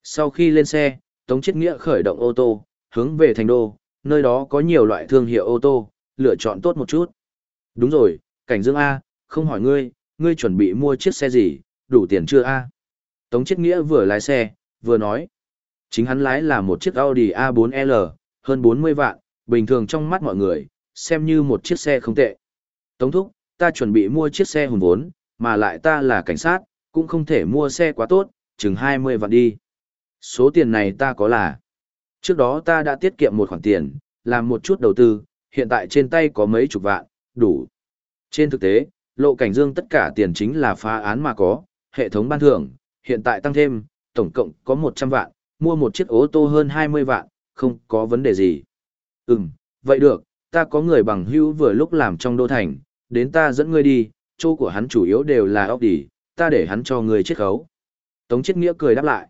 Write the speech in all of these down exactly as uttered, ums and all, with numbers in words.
Sau khi lên xe, Tống Chiết Nghĩa khởi động ô tô, hướng về thành đô, nơi đó có nhiều loại thương hiệu ô tô, lựa chọn tốt một chút. Đúng rồi, Cảnh Dương A, không hỏi ngươi, ngươi chuẩn bị mua chiếc xe gì, đủ tiền chưa A? Tống Chiết Nghĩa vừa lái xe, vừa nói. Chính hắn lái là một chiếc Audi a bốn L, hơn bốn mươi vạn, bình thường trong mắt mọi người, xem như một chiếc xe không tệ. Tống thúc, ta chuẩn bị mua chiếc xe hùn vốn, mà lại ta là cảnh sát, cũng không thể mua xe quá tốt, chừng hai mươi vạn đi. Số tiền này ta có là. Trước đó ta đã tiết kiệm một khoản tiền, làm một chút đầu tư, hiện tại trên tay có mấy chục vạn, đủ. Trên thực tế, Lộ Cảnh Dương tất cả tiền chính là phá án mà có, hệ thống ban thưởng, hiện tại tăng thêm, tổng cộng có một trăm vạn, mua một chiếc ô tô hơn hai mươi vạn, không có vấn đề gì. Ừm, vậy được, ta có người bằng hữu vừa lúc làm trong đô thành, đến ta dẫn ngươi đi, chỗ của hắn chủ yếu đều là Audi, ta để hắn cho ngươi chiết khấu. Tống Chiết Nghĩa cười đáp lại.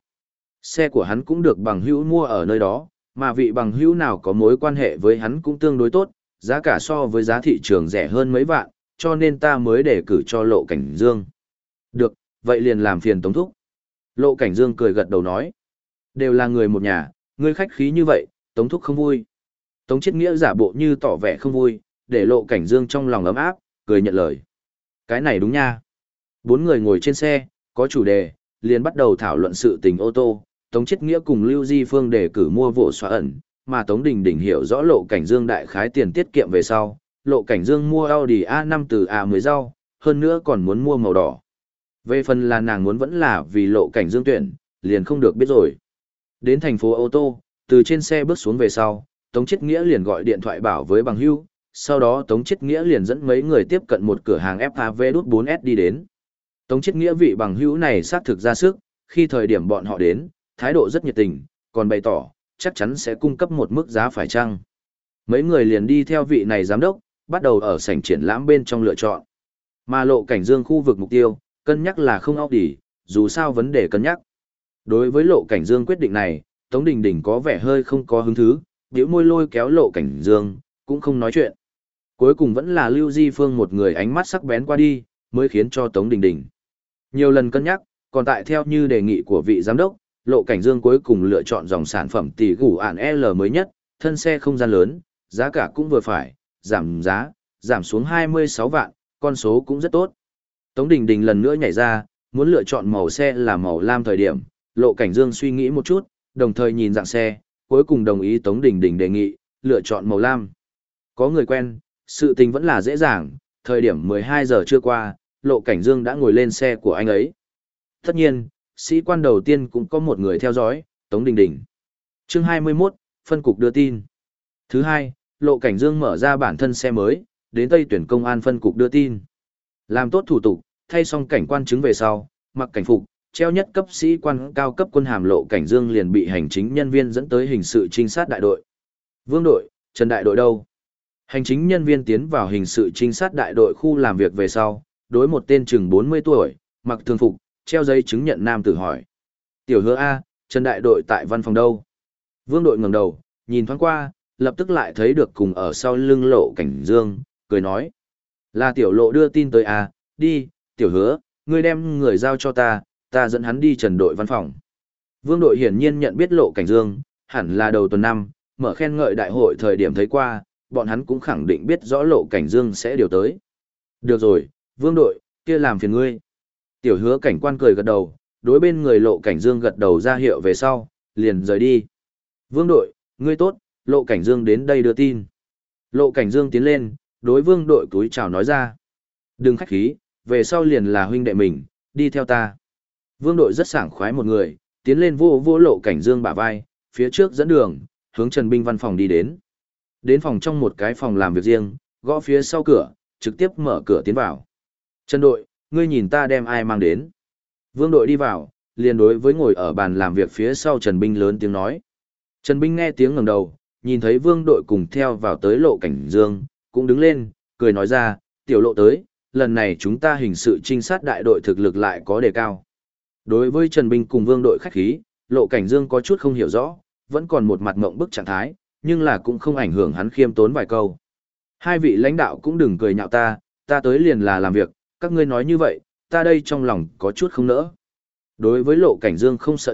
Xe của hắn cũng được bằng hữu mua ở nơi đó, mà vị bằng hữu nào có mối quan hệ với hắn cũng tương đối tốt, giá cả so với giá thị trường rẻ hơn mấy vạn, cho nên ta mới để cử cho Lộ Cảnh Dương. Được, vậy liền làm phiền Tống thúc. Lộ Cảnh Dương cười gật đầu nói. Đều là người một nhà, ngươi khách khí như vậy, Tống thúc không vui. Tống Chiết Nghĩa giả bộ như tỏ vẻ không vui, để Lộ Cảnh Dương trong lòng ấm áp, cười nhận lời. Cái này đúng nha. Bốn người ngồi trên xe, có chủ đề, liền bắt đầu thảo luận sự tình ô tô. Tống Chiết Nghĩa cùng Lưu Di Phương đề cử mua vỗ xóa ẩn, mà Tống Đình Đình hiểu rõ Lộ Cảnh Dương đại khái tiền tiết kiệm về sau. Lộ Cảnh Dương mua Audi a năm từ A mười rau, hơn nữa còn muốn mua màu đỏ. Về phần là nàng muốn vẫn là vì Lộ Cảnh Dương tuyển, liền không được biết rồi. Đến thành phố ô tô, từ trên xe bước xuống về sau, Tống Chiết Nghĩa liền gọi điện thoại bảo với bằng hữu, sau đó Tống Chiết Nghĩa liền dẫn mấy người tiếp cận một cửa hàng ép a vê bốn S đi đến. Tống Chiết Nghĩa vị bằng hữu này xác thực ra sức, khi thời điểm bọn họ đến, thái độ rất nhiệt tình, còn bày tỏ, chắc chắn sẽ cung cấp một mức giá phải chăng. Mấy người liền đi theo vị này giám đốc, bắt đầu ở sảnh triển lãm bên trong lựa chọn. Mà Lộ Cảnh Dương khu vực mục tiêu, cân nhắc là không Audi, dù sao vấn đề cân nhắc. Đối với Lộ Cảnh Dương quyết định này, Tống Đình Đình có vẻ hơi không có hứng thú, bĩu môi lôi kéo Lộ Cảnh Dương, cũng không nói chuyện. Cuối cùng vẫn là Lưu Di Phương một người ánh mắt sắc bén qua đi, mới khiến cho Tống Đình Đình nhiều lần cân nhắc, còn tại theo như đề nghị của vị giám đốc, Lộ Cảnh Dương cuối cùng lựa chọn dòng sản phẩm tỷ gủ ản L mới nhất, thân xe không gian lớn, giá cả cũng vừa phải, giảm giá, giảm xuống hai mươi sáu vạn, con số cũng rất tốt. Tống Đình Đình lần nữa nhảy ra, muốn lựa chọn màu xe là màu lam thời điểm, Lộ Cảnh Dương suy nghĩ một chút, đồng thời nhìn dạng xe, cuối cùng đồng ý Tống Đình Đình đề nghị, lựa chọn màu lam. Có người quen, sự tình vẫn là dễ dàng, thời điểm mười hai giờ trưa qua, Lộ Cảnh Dương đã ngồi lên xe của anh ấy. Tất nhiên, sĩ quan đầu tiên cũng có một người theo dõi, Tống Đình Đình. Chương hai mươi mốt, phân cục đưa tin. Thứ hai, Lộ Cảnh Dương mở ra bản thân xe mới, đến Tây tuyển công an phân cục đưa tin. Làm tốt thủ tục, thay xong cảnh quan chứng về sau, mặc cảnh phục, treo nhất cấp sĩ quan cao cấp quân hàm Lộ Cảnh Dương liền bị hành chính nhân viên dẫn tới hình sự trinh sát đại đội. Vương đội, Trần đại đội đâu? Hành chính nhân viên tiến vào hình sự trinh sát đại đội khu làm việc về sau, đối một tên chừng bốn mươi tuổi, mặc thường phục, treo giấy chứng nhận nam tử hỏi. Tiểu Hứa A, Trần đại đội tại văn phòng đâu? Vương đội ngẩng đầu, nhìn thoáng qua, lập tức lại thấy được cùng ở sau lưng Lộ Cảnh Dương, cười nói. Là tiểu Lộ đưa tin tới A, đi, Tiểu Hứa, ngươi đem người giao cho ta, ta dẫn hắn đi Trần đội văn phòng. Vương đội hiển nhiên nhận biết Lộ Cảnh Dương, hẳn là đầu tuần năm, mở khen ngợi đại hội thời điểm thấy qua, bọn hắn cũng khẳng định biết rõ Lộ Cảnh Dương sẽ điều tới. Được rồi, Vương đội, kia làm phiền ngươi. Tiểu Hứa cảnh quan cười gật đầu, đối bên người Lộ Cảnh Dương gật đầu ra hiệu về sau, liền rời đi. Vương đội, ngươi tốt, Lộ Cảnh Dương đến đây đưa tin. Lộ Cảnh Dương tiến lên, đối Vương đội cúi chào nói ra. Đừng khách khí, về sau liền là huynh đệ mình, đi theo ta. Vương đội rất sảng khoái một người, tiến lên vô vô Lộ Cảnh Dương bả vai, phía trước dẫn đường, hướng Trần Binh văn phòng đi đến. Đến phòng trong một cái phòng làm việc riêng, gõ phía sau cửa, trực tiếp mở cửa tiến vào. Trần đội, ngươi nhìn ta đem ai mang đến. Vương đội đi vào, liền đối với ngồi ở bàn làm việc phía sau Trần Binh lớn tiếng nói. Trần Binh nghe tiếng ngẩng đầu, nhìn thấy Vương đội cùng theo vào tới Lộ Cảnh Dương, cũng đứng lên, cười nói ra, tiểu Lộ tới, lần này chúng ta hình sự trinh sát đại đội thực lực lại có đề cao. Đối với Trần Binh cùng Vương đội khách khí, Lộ Cảnh Dương có chút không hiểu rõ, vẫn còn một mặt mộng bức trạng thái, nhưng là cũng không ảnh hưởng hắn khiêm tốn vài câu. Hai vị lãnh đạo cũng đừng cười nhạo ta, ta tới liền là làm việc, các ngươi nói như vậy, ta đây trong lòng có chút không nỡ. Đối với Lộ Cảnh Dương không sợ trận,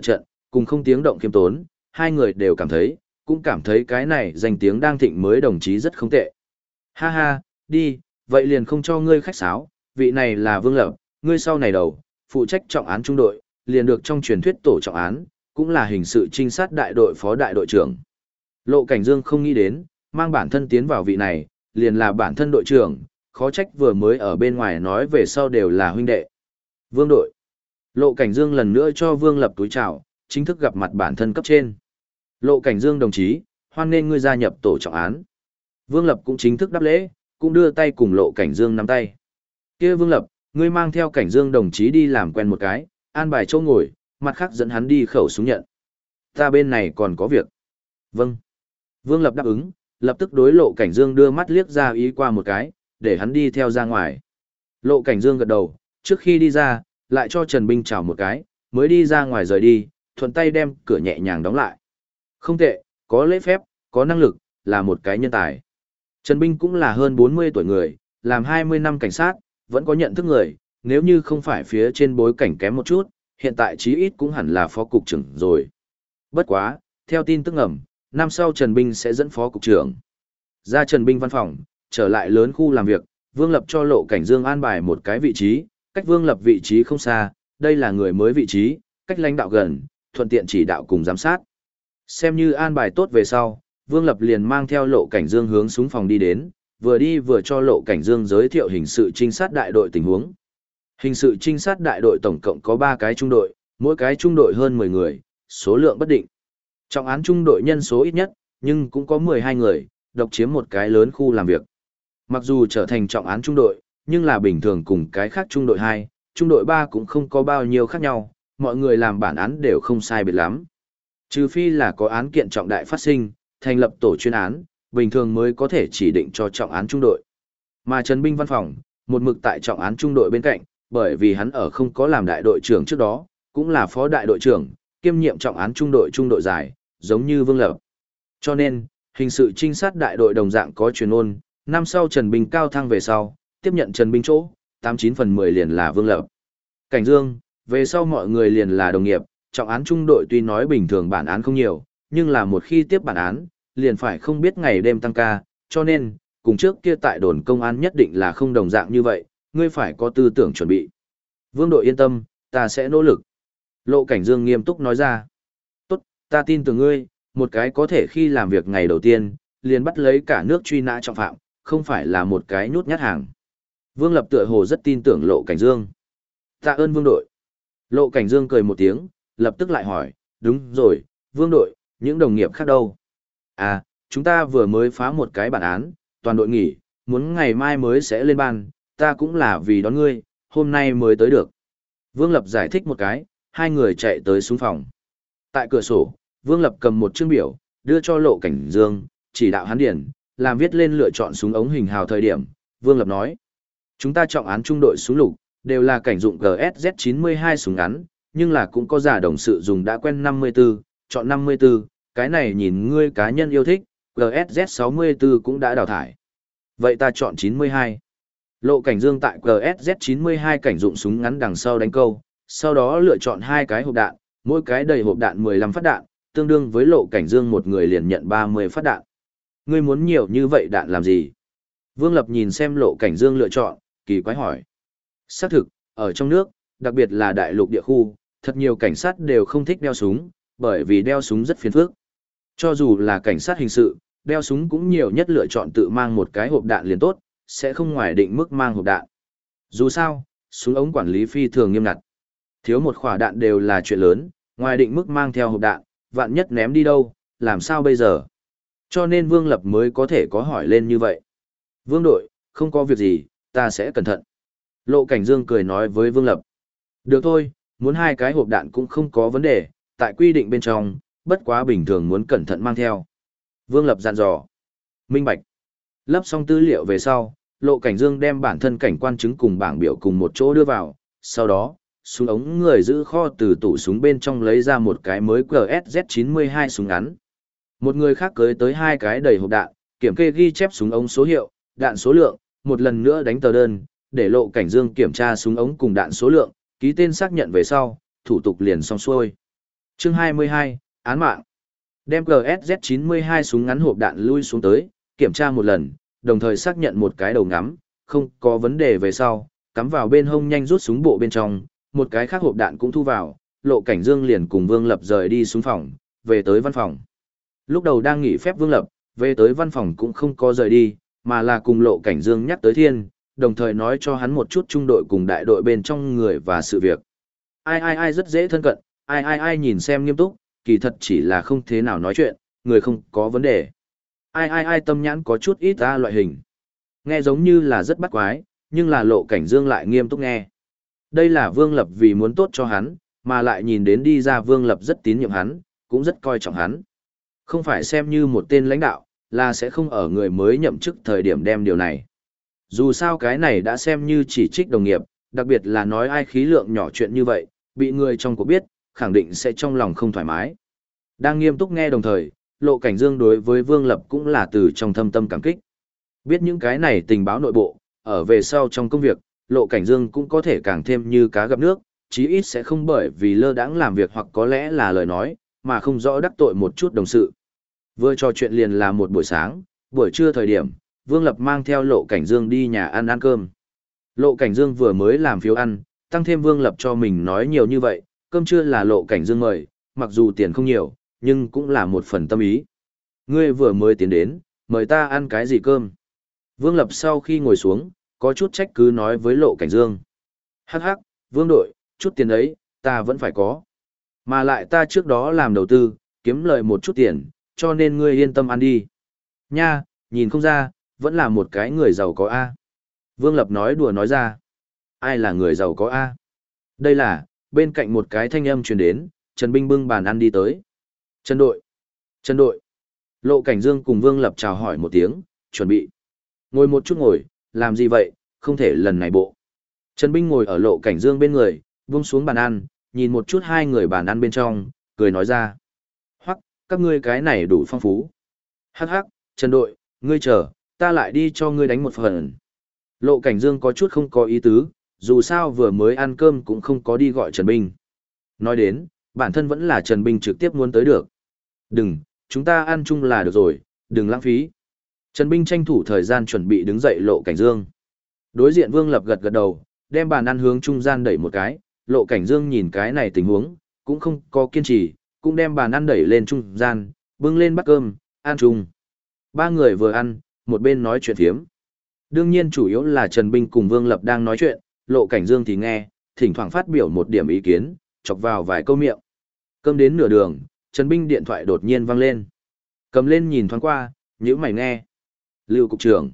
cùng không tiếng động khiêm tốn, hai người đều cảm thấy, cũng cảm thấy cái này danh tiếng đang thịnh mới đồng chí rất không tệ. Ha ha, đi, vậy liền không cho ngươi khách sáo, vị này là Vương Lập, ngươi sau này đầu, phụ trách trọng án trung đội, liền được trong truyền thuyết tổ trọng án, cũng là hình sự trinh sát đại đội phó đại đội trưởng. Lộ Cảnh Dương không nghĩ đến, mang bản thân tiến vào vị này, liền là bản thân đội trưởng, khó trách vừa mới ở bên ngoài nói về sau đều là huynh đệ. Vương đội. Lộ Cảnh Dương lần nữa cho Vương Lập túi chào, chính thức gặp mặt bản thân cấp trên. Lộ Cảnh Dương đồng chí, hoan nên ngươi gia nhập tổ trọng án. Vương Lập cũng chính thức đáp lễ, cũng đưa tay cùng Lộ Cảnh Dương nắm tay. Kia Vương Lập, ngươi mang theo Cảnh Dương đồng chí đi làm quen một cái, an bài chỗ ngồi, mặt khác dẫn hắn đi khẩu súng nhận. Ta bên này còn có việc. Vâng. Vương Lập đáp ứng, lập tức đối Lộ Cảnh Dương đưa mắt liếc ra ý qua một cái, để hắn đi theo ra ngoài. Lộ Cảnh Dương gật đầu, trước khi đi ra, lại cho Trần Binh chào một cái, mới đi ra ngoài rời đi, thuận tay đem cửa nhẹ nhàng đóng lại. Không tệ, có lễ phép, có năng lực, là một cái nhân tài. Trần Binh cũng là hơn bốn mươi tuổi người, làm hai mươi năm cảnh sát, vẫn có nhận thức người, nếu như không phải phía trên bối cảnh kém một chút, hiện tại chí ít cũng hẳn là phó cục trưởng rồi. Bất quá, theo tin tức ngầm, năm sau Trần Binh sẽ dẫn phó cục trưởng. Ra Trần Binh văn phòng, trở lại lớn khu làm việc, Vương Lập cho Lộ Cảnh Dương an bài một cái vị trí, cách Vương Lập vị trí không xa, đây là người mới vị trí, cách lãnh đạo gần, thuận tiện chỉ đạo cùng giám sát. Xem như an bài tốt về sau, Vương Lập liền mang theo Lộ Cảnh Dương hướng xuống phòng đi đến, vừa đi vừa cho Lộ Cảnh Dương giới thiệu hình sự trinh sát đại đội tình huống. Hình sự trinh sát đại đội tổng cộng có ba cái trung đội, mỗi cái trung đội hơn mười người, số lượng bất định. Trọng án trung đội nhân số ít nhất, nhưng cũng có mười hai người, độc chiếm một cái lớn khu làm việc. Mặc dù trở thành trọng án trung đội, nhưng là bình thường cùng cái khác trung đội hai, trung đội ba cũng không có bao nhiêu khác nhau, mọi người làm bản án đều không sai biệt lắm. Trừ phi là có án kiện trọng đại phát sinh, thành lập tổ chuyên án, bình thường mới có thể chỉ định cho trọng án trung đội. Mà Trần Binh văn phòng, một mực tại trọng án trung đội bên cạnh, bởi vì hắn ở không có làm đại đội trưởng trước đó, cũng là phó đại đội trưởng, kiêm nhiệm trọng án trung đội trung đội dài, giống như Vương Lập. Cho nên, hình sự trinh sát đại đội đồng dạng có truyền ôn, năm sau Trần Binh cao thăng về sau, tiếp nhận Trần Binh chỗ, tám chín phần mười liền là Vương Lập. Cảnh Dương, về sau mọi người liền là đồng nghiệp, trọng án trung đội tuy nói bình thường bản án không nhiều, nhưng là một khi tiếp bản án, liền phải không biết ngày đêm tăng ca, cho nên, cùng trước kia tại đồn công an nhất định là không đồng dạng như vậy, ngươi phải có tư tưởng chuẩn bị. Vương đội yên tâm, ta sẽ nỗ lực. Lộ Cảnh Dương nghiêm túc nói ra. Tốt, ta tin tưởng ngươi, một cái có thể khi làm việc ngày đầu tiên, liền bắt lấy cả nước truy nã trọng phạm, không phải là một cái nhút nhát hàng. Vương Lập tựa hồ rất tin tưởng Lộ Cảnh Dương. Tạ ơn Vương đội. Lộ Cảnh Dương cười một tiếng, lập tức lại hỏi, đúng rồi, Vương đội, những đồng nghiệp khác đâu? À, chúng ta vừa mới phá một cái bản án, toàn đội nghỉ, muốn ngày mai mới sẽ lên ban, ta cũng là vì đón ngươi, hôm nay mới tới được. Vương Lập giải thích một cái, hai người chạy tới xuống phòng. Tại cửa sổ, Vương Lập cầm một chương biểu, đưa cho Lộ Cảnh Dương, chỉ đạo hắn điển, làm viết lên lựa chọn súng ống hình hào thời điểm. Vương Lập nói, chúng ta trọng án trung đội súng lục, đều là cảnh dụng G S Z chín mươi hai súng ngắn, nhưng là cũng có giả đồng sự dùng đã quen năm mươi tư, chọn năm mươi tư, cái này nhìn ngươi cá nhân yêu thích, G S Z sáu mươi tư cũng đã đào thải. Vậy ta chọn chín mươi hai. Lộ Cảnh Dương tại G S Z chín mươi hai cảnh dụng súng ngắn đằng sau đánh câu, sau đó lựa chọn hai cái hộp đạn, mỗi cái đầy hộp đạn mười lăm phát đạn, tương đương với Lộ Cảnh Dương một người liền nhận ba mươi phát đạn. Ngươi muốn nhiều như vậy đạn làm gì? Vương Lập nhìn xem Lộ Cảnh Dương lựa chọn, kỳ quái hỏi. Xác thực, ở trong nước, đặc biệt là đại lục địa khu, thật nhiều cảnh sát đều không thích đeo súng, bởi vì đeo súng rất phiền phức. Cho dù là cảnh sát hình sự, đeo súng cũng nhiều nhất lựa chọn tự mang một cái hộp đạn liền tốt, sẽ không ngoài định mức mang hộp đạn. Dù sao, súng ống quản lý phi thường nghiêm ngặt. Thiếu một quả đạn đều là chuyện lớn, ngoài định mức mang theo hộp đạn, vạn nhất ném đi đâu, làm sao bây giờ? Cho nên Vương Lập mới có thể có hỏi lên như vậy. Vương đội, không có việc gì, ta sẽ cẩn thận. Lộ Cảnh Dương cười nói với Vương Lập. Được thôi, muốn hai cái hộp đạn cũng không có vấn đề, tại quy định bên trong, bất quá bình thường muốn cẩn thận mang theo. Vương Lập dặn dò. Minh bạch. Lấp xong tư liệu về sau, Lộ Cảnh Dương đem bản thân cảnh quan chứng cùng bảng biểu cùng một chỗ đưa vào, sau đó, súng ống người giữ kho từ tủ súng bên trong lấy ra một cái mới G S Z chín mươi hai súng ngắn. Một người khác cưới tới hai cái đầy hộp đạn, kiểm kê ghi chép súng ống số hiệu, đạn số lượng, một lần nữa đánh tờ đơn, để Lộ Cảnh Dương kiểm tra súng ống cùng đạn số lượng, ký tên xác nhận về sau, thủ tục liền xong xuôi. Chương hai mươi hai, án mạng. Đem giê ét dét chín mươi hai súng ngắn hộp đạn lui xuống tới, kiểm tra một lần, đồng thời xác nhận một cái đầu ngắm, không có vấn đề về sau, cắm vào bên hông nhanh rút súng bộ bên trong, một cái khác hộp đạn cũng thu vào, Lộ Cảnh Dương liền cùng Vương Lập rời đi xuống phòng, về tới văn phòng. Lúc đầu đang nghỉ phép Vương Lập, về tới văn phòng cũng không có rời đi, mà là cùng Lộ Cảnh Dương nhắc tới Thiên, đồng thời nói cho hắn một chút trung đội cùng đại đội bên trong người và sự việc. Ai ai ai rất dễ thân cận, ai ai ai nhìn xem nghiêm túc, kỳ thật chỉ là không thế nào nói chuyện, người không có vấn đề. Ai ai ai tâm nhãn có chút ít ta loại hình. Nghe giống như là rất bắt quái, nhưng là Lộ Cảnh Dương lại nghiêm túc nghe. Đây là Vương Lập vì muốn tốt cho hắn, mà lại nhìn đến đi ra Vương Lập rất tín nhiệm hắn, cũng rất coi trọng hắn. Không phải xem như một tên lãnh đạo, là sẽ không ở người mới nhậm chức thời điểm đem điều này. Dù sao cái này đã xem như chỉ trích đồng nghiệp, đặc biệt là nói ai khí lượng nhỏ chuyện như vậy, bị người trong cuộc biết, khẳng định sẽ trong lòng không thoải mái. Đang nghiêm túc nghe đồng thời, Lộ Cảnh Dương đối với Vương Lập cũng là từ trong thâm tâm cảm kích. Biết những cái này tình báo nội bộ, ở về sau trong công việc, Lộ Cảnh Dương cũng có thể càng thêm như cá gặp nước, chí ít sẽ không bởi vì lơ đãng làm việc hoặc có lẽ là lời nói, mà không rõ đắc tội một chút đồng sự. Vừa trò chuyện liền là một buổi sáng, buổi trưa thời điểm, Vương Lập mang theo Lộ Cảnh Dương đi nhà ăn ăn cơm. Lộ Cảnh Dương vừa mới làm phiếu ăn, tăng thêm Vương Lập cho mình nói nhiều như vậy, cơm trưa là Lộ Cảnh Dương mời, mặc dù tiền không nhiều, nhưng cũng là một phần tâm ý. Ngươi vừa mới tiến đến, mời ta ăn cái gì cơm? Vương Lập sau khi ngồi xuống, có chút trách cứ nói với Lộ Cảnh Dương. Hắc hắc, Vương đội, chút tiền ấy, ta vẫn phải có. Mà lại ta trước đó làm đầu tư, kiếm lợi một chút tiền, cho nên ngươi yên tâm ăn đi. Nha, nhìn không ra, vẫn là một cái người giàu có A. Vương Lập nói đùa nói ra. Ai là người giàu có A? Đây là, bên cạnh một cái thanh âm truyền đến, Trần Binh bưng bàn ăn đi tới. Trần đội. Trần đội. Lộ Cảnh Dương cùng Vương Lập chào hỏi một tiếng, chuẩn bị. Ngồi một chút ngồi, làm gì vậy, không thể lần này bộ. Trần Binh ngồi ở Lộ Cảnh Dương bên người, buông xuống bàn ăn, nhìn một chút hai người bàn ăn bên trong, cười nói ra. Hoắc, các ngươi cái này đủ phong phú. Hắc hắc, Trần đội, ngươi chờ, ta lại đi cho ngươi đánh một phần. Lộ Cảnh Dương có chút không có ý tứ, dù sao vừa mới ăn cơm cũng không có đi gọi Trần Binh. Nói đến, bản thân vẫn là Trần Binh trực tiếp muốn tới được. Đừng, chúng ta ăn chung là được rồi, đừng lãng phí. Trần Binh tranh thủ thời gian chuẩn bị đứng dậy Lộ Cảnh Dương. Đối diện Vương Lập gật gật đầu, đem bàn ăn hướng trung gian đẩy một cái, Lộ Cảnh Dương nhìn cái này tình huống, cũng không có kiên trì, cũng đem bàn ăn đẩy lên trung gian, bưng lên bát cơm, ăn chung. Ba người vừa ăn, một bên nói chuyện phiếm. Đương nhiên chủ yếu là Trần Binh cùng Vương Lập đang nói chuyện, Lộ Cảnh Dương thì nghe, thỉnh thoảng phát biểu một điểm ý kiến, chọc vào vài câu miệng. Cơm đến nửa đường, Trần Binh điện thoại đột nhiên vang lên. Cầm lên nhìn thoáng qua, nhíu mày nghe. Lưu cục trưởng.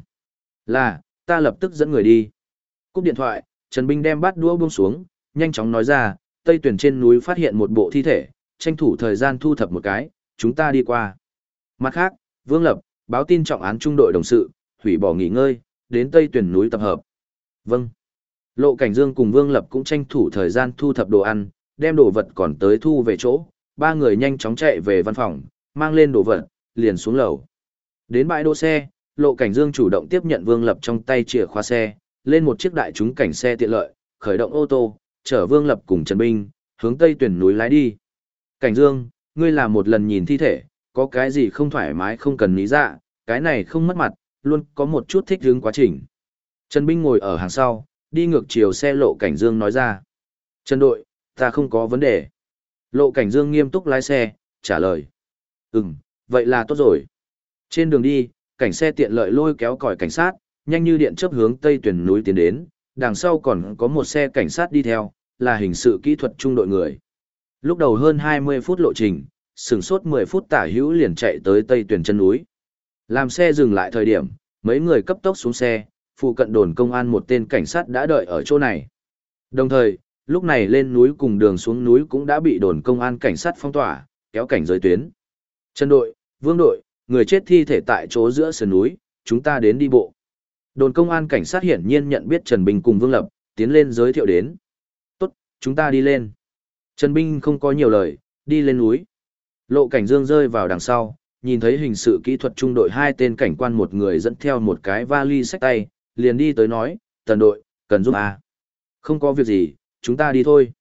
Là, ta lập tức dẫn người đi. Cúp điện thoại, Trần Binh đem bát đũa buông xuống, nhanh chóng nói ra, Tây Tuyển trên núi phát hiện một bộ thi thể, tranh thủ thời gian thu thập một cái, chúng ta đi qua. Mặt khác, Vương Lập, báo tin trọng án trung đội đồng sự, hủy bỏ nghỉ ngơi, đến Tây Tuyển núi tập hợp. Vâng. Lộ Cảnh Dương cùng Vương Lập cũng tranh thủ thời gian thu thập đồ ăn, đem đồ vật còn tới thu về chỗ, ba người nhanh chóng chạy về văn phòng, mang lên đồ vật, liền xuống lầu. Đến bãi đỗ xe, Lộ Cảnh Dương chủ động tiếp nhận Vương Lập trong tay chìa khóa xe, lên một chiếc đại chúng cảnh xe tiện lợi, khởi động ô tô, chở Vương Lập cùng Trần Binh, hướng Tây Tuyển núi lái đi. Cảnh Dương, ngươi làm một lần nhìn thi thể, có cái gì không thoải mái không cần lý dạ, cái này không mất mặt, luôn có một chút thích hứng quá trình. Trần Binh ngồi ở hàng sau, đi ngược chiều xe Lộ Cảnh Dương nói ra. Trần đội, ta không có vấn đề. Lộ Cảnh Dương nghiêm túc lái xe, trả lời. Ừm, vậy là tốt rồi. Trên đường đi, cảnh xe tiện lợi lôi kéo còi cảnh sát, nhanh như điện chớp hướng Tây Tuyển núi tiến đến, đằng sau còn có một xe cảnh sát đi theo, là hình sự kỹ thuật trung đội người. Lúc đầu hơn hai mươi phút lộ trình, sửng sốt mười phút tả hữu liền chạy tới Tây Tuyển chân núi. Làm xe dừng lại thời điểm, mấy người cấp tốc xuống xe, phụ cận đồn công an một tên cảnh sát đã đợi ở chỗ này. Đồng thời, lúc này lên núi cùng đường xuống núi cũng đã bị đồn công an cảnh sát phong tỏa, kéo cảnh giới tuyến. Trần đội, Vương đội, người chết thi thể tại chỗ giữa sườn núi, chúng ta đến đi bộ. Đồn công an cảnh sát hiển nhiên nhận biết Trần Binh cùng Vương Lập, tiến lên giới thiệu đến. Tốt, chúng ta đi lên. Trần Binh không có nhiều lời, đi lên núi. Lộ Cảnh Dương rơi vào đằng sau, nhìn thấy hình sự kỹ thuật trung đội hai tên cảnh quan một người dẫn theo một cái vali xách tay, liền đi tới nói, tần đội, cần giúp à. Không có việc gì, chúng ta đi thôi.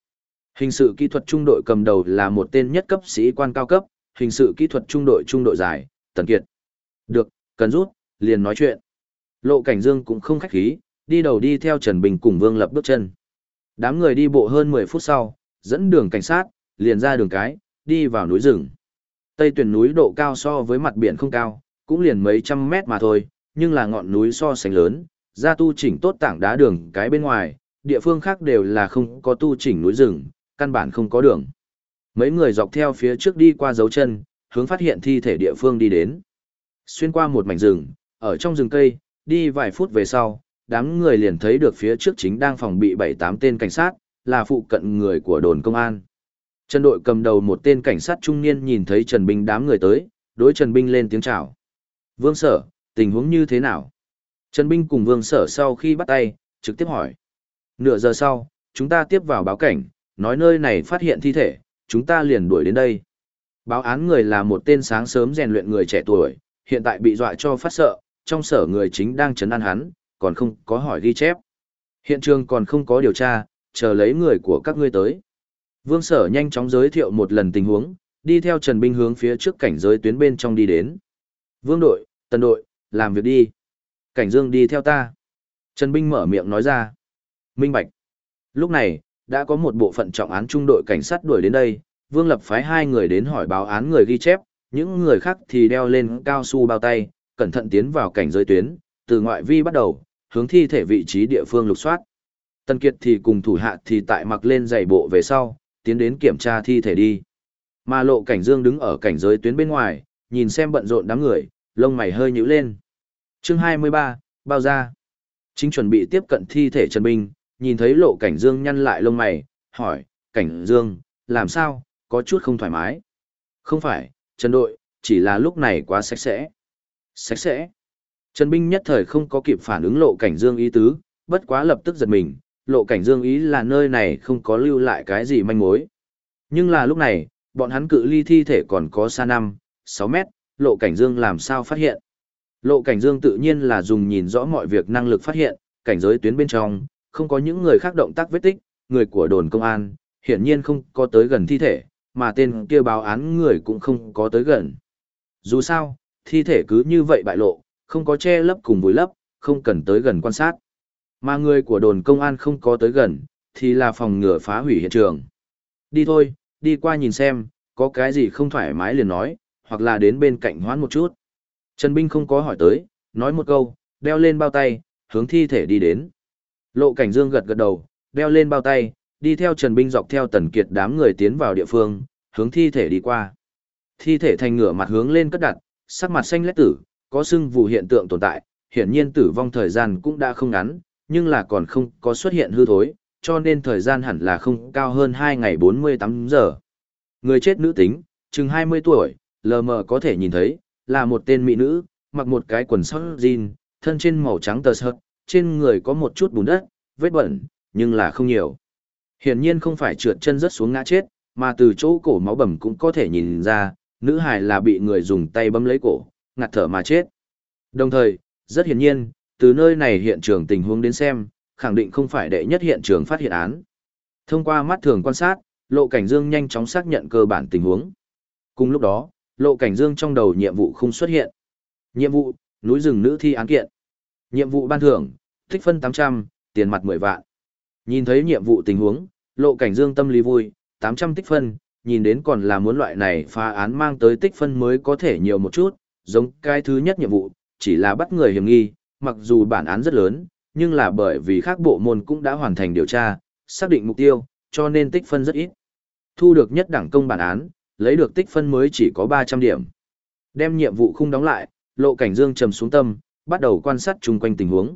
Hình sự kỹ thuật trung đội cầm đầu là một tên nhất cấp sĩ quan cao cấp, hình sự kỹ thuật trung đội trung đội giải, Tần Kiệt. Được, cần rút, liền nói chuyện. Lộ Cảnh Dương cũng không khách khí, đi đầu đi theo Trần Bình cùng Vương Lập bước chân. Đám người đi bộ hơn mười phút sau, dẫn đường cảnh sát, liền ra đường cái, đi vào núi rừng. Tây Tuyền núi độ cao so với mặt biển không cao, cũng liền mấy trăm mét mà thôi, nhưng là ngọn núi so sánh lớn, ra tu chỉnh tốt tảng đá đường cái bên ngoài, địa phương khác đều là không có tu chỉnh núi rừng, căn bản không có đường. Mấy người dọc theo phía trước đi qua dấu chân, hướng phát hiện thi thể địa phương đi đến. Xuyên qua một mảnh rừng, ở trong rừng cây, đi vài phút về sau, đám người liền thấy được phía trước chính đang phòng bị bảy tám tên cảnh sát, là phụ cận người của đồn công an. Trần đội cầm đầu một tên cảnh sát trung niên nhìn thấy Trần Binh đám người tới, đối Trần Binh lên tiếng chào. Vương Sở, tình huống như thế nào? Trần Binh cùng Vương Sở sau khi bắt tay, trực tiếp hỏi. Nửa giờ sau, chúng ta tiếp vào báo cảnh, nói nơi này phát hiện thi thể, chúng ta liền đuổi đến đây. Báo án người là một tên sáng sớm rèn luyện người trẻ tuổi, hiện tại bị dọa cho phát sợ, trong sở người chính đang trấn an hắn, còn không có hỏi ghi chép. Hiện trường còn không có điều tra, chờ lấy người của các ngươi tới. Vương Sở nhanh chóng giới thiệu một lần tình huống, đi theo Trần Binh hướng phía trước cảnh giới tuyến bên trong đi đến. Vương đội, Tần đội, làm việc đi. Cảnh Dương đi theo ta. Trần Binh mở miệng nói ra. Minh bạch. Lúc này, đã có một bộ phận trọng án trung đội cảnh sát đuổi đến đây, Vương Lập phái hai người đến hỏi báo án người ghi chép, những người khác thì đeo lên cao su bao tay, cẩn thận tiến vào cảnh giới tuyến, từ ngoại vi bắt đầu, hướng thi thể vị trí địa phương lục soát. Tần Kiệt thì cùng thủ hạ thì tại mặc lên giày bộ về sau, tiến đến kiểm tra thi thể đi. Mà Lộ Cảnh Dương đứng ở cảnh giới tuyến bên ngoài, nhìn xem bận rộn đám người, lông mày hơi nhíu lên. Chương hai mươi ba, bao ra. Chính chuẩn bị tiếp cận thi thể Trần Binh, nhìn thấy Lộ Cảnh Dương nhăn lại lông mày, hỏi, Cảnh Dương, làm sao, có chút không thoải mái. Không phải, Trần đội, chỉ là lúc này quá sạch sẽ. Sạch sẽ. Trần Binh nhất thời không có kịp phản ứng Lộ Cảnh Dương ý tứ, bất quá lập tức giật mình, Lộ Cảnh Dương ý là nơi này không có lưu lại cái gì manh mối. Nhưng là lúc này, bọn hắn cự ly thi thể còn có xa năm, sáu mét, Lộ Cảnh Dương làm sao phát hiện. Lộ Cảnh Dương tự nhiên là dùng nhìn rõ mọi việc năng lực phát hiện, cảnh giới tuyến bên trong, không có những người khác động tác vết tích, người của đồn công an, hiển nhiên không có tới gần thi thể, mà tên kia báo án người cũng không có tới gần. Dù sao, thi thể cứ như vậy bại lộ, không có che lấp cùng vùi lấp, không cần tới gần quan sát. Mà người của đồn công an không có tới gần, thì là phòng ngừa phá hủy hiện trường. Đi thôi, đi qua nhìn xem, có cái gì không thoải mái liền nói, hoặc là đến bên cạnh hoán một chút. Trần Binh không có hỏi tới, nói một câu, đeo lên bao tay, hướng thi thể đi đến. Lộ Cảnh Dương gật gật đầu, đeo lên bao tay, đi theo Trần Binh dọc theo Tần Kiệt đám người tiến vào địa phương, hướng thi thể đi qua. Thi thể thành ngửa mặt hướng lên cất đặt, sắc mặt xanh lét tử, có sưng vụ hiện tượng tồn tại, hiển nhiên tử vong thời gian cũng đã không ngắn, nhưng là còn không có xuất hiện hư thối, cho nên thời gian hẳn là không cao hơn hai ngày bốn mươi tám giờ. Người chết nữ tính, chừng hai mươi tuổi, lờ mờ có thể nhìn thấy, là một tên mỹ nữ, mặc một cái quần sót jean, thân trên màu trắng tờ sợt, trên người có một chút bùn đất, vết bẩn, nhưng là không nhiều. Hiển nhiên không phải trượt chân rớt xuống ngã chết, mà từ chỗ cổ máu bầm cũng có thể nhìn ra, nữ hài là bị người dùng tay bấm lấy cổ, ngạt thở mà chết. Đồng thời, rất hiển nhiên, từ nơi này hiện trường tình huống đến xem, khẳng định không phải đệ nhất hiện trường phát hiện án. Thông qua mắt thường quan sát, Lộ Cảnh Dương nhanh chóng xác nhận cơ bản tình huống. Cùng lúc đó, Lộ Cảnh Dương trong đầu nhiệm vụ không xuất hiện. Nhiệm vụ, núi rừng nữ thi án kiện. Nhiệm vụ ban thưởng, tích phân tám trăm, tiền mặt mười vạn. Nhìn thấy nhiệm vụ tình huống, Lộ Cảnh Dương tâm lý vui, tám trăm tích phân, nhìn đến còn là muốn loại này phá án mang tới tích phân mới có thể nhiều một chút, giống cái thứ nhất nhiệm vụ, chỉ là bắt người hiểm nghi, mặc dù bản án rất lớn, nhưng là bởi vì các bộ môn cũng đã hoàn thành điều tra, xác định mục tiêu, cho nên tích phân rất ít. Thu được nhất đẳng công bản án, lấy được tích phân mới chỉ có ba trăm điểm. Đem nhiệm vụ không đóng lại, Lộ Cảnh Dương trầm xuống tâm, bắt đầu quan sát chung quanh tình huống.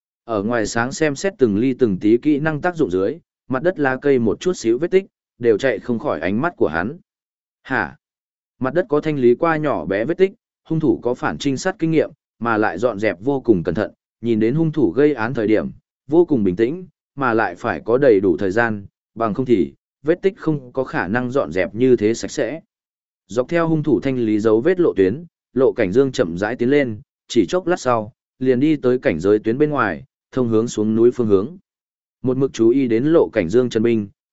Ở ngoài sáng xem xét từng ly từng tí kỹ năng tác dụng dưới, mặt đất lá cây một chút xíu vết tích, đều chạy không khỏi ánh mắt của hắn. Hả? Mặt đất có thanh lý qua nhỏ bé vết tích, hung thủ có phản trinh sát kinh nghiệm, mà lại dọn dẹp vô cùng cẩn thận, nhìn đến hung thủ gây án thời điểm, vô cùng bình tĩnh, mà lại phải có đầy đủ thời gian, bằng không thì, vết tích không có khả năng dọn dẹp như thế sạch sẽ. Dọc theo hung thủ thanh lý dấu vết lộ tuyến, Lộ Cảnh Dương chậm rãi tiến lên, chỉ chốc lát sau, liền đi tới cảnh giới tuyến bên ngoài, thông hướng xuống núi phương hướng. Một mực chú ý đến Lộ Cảnh Dương Trần Binh,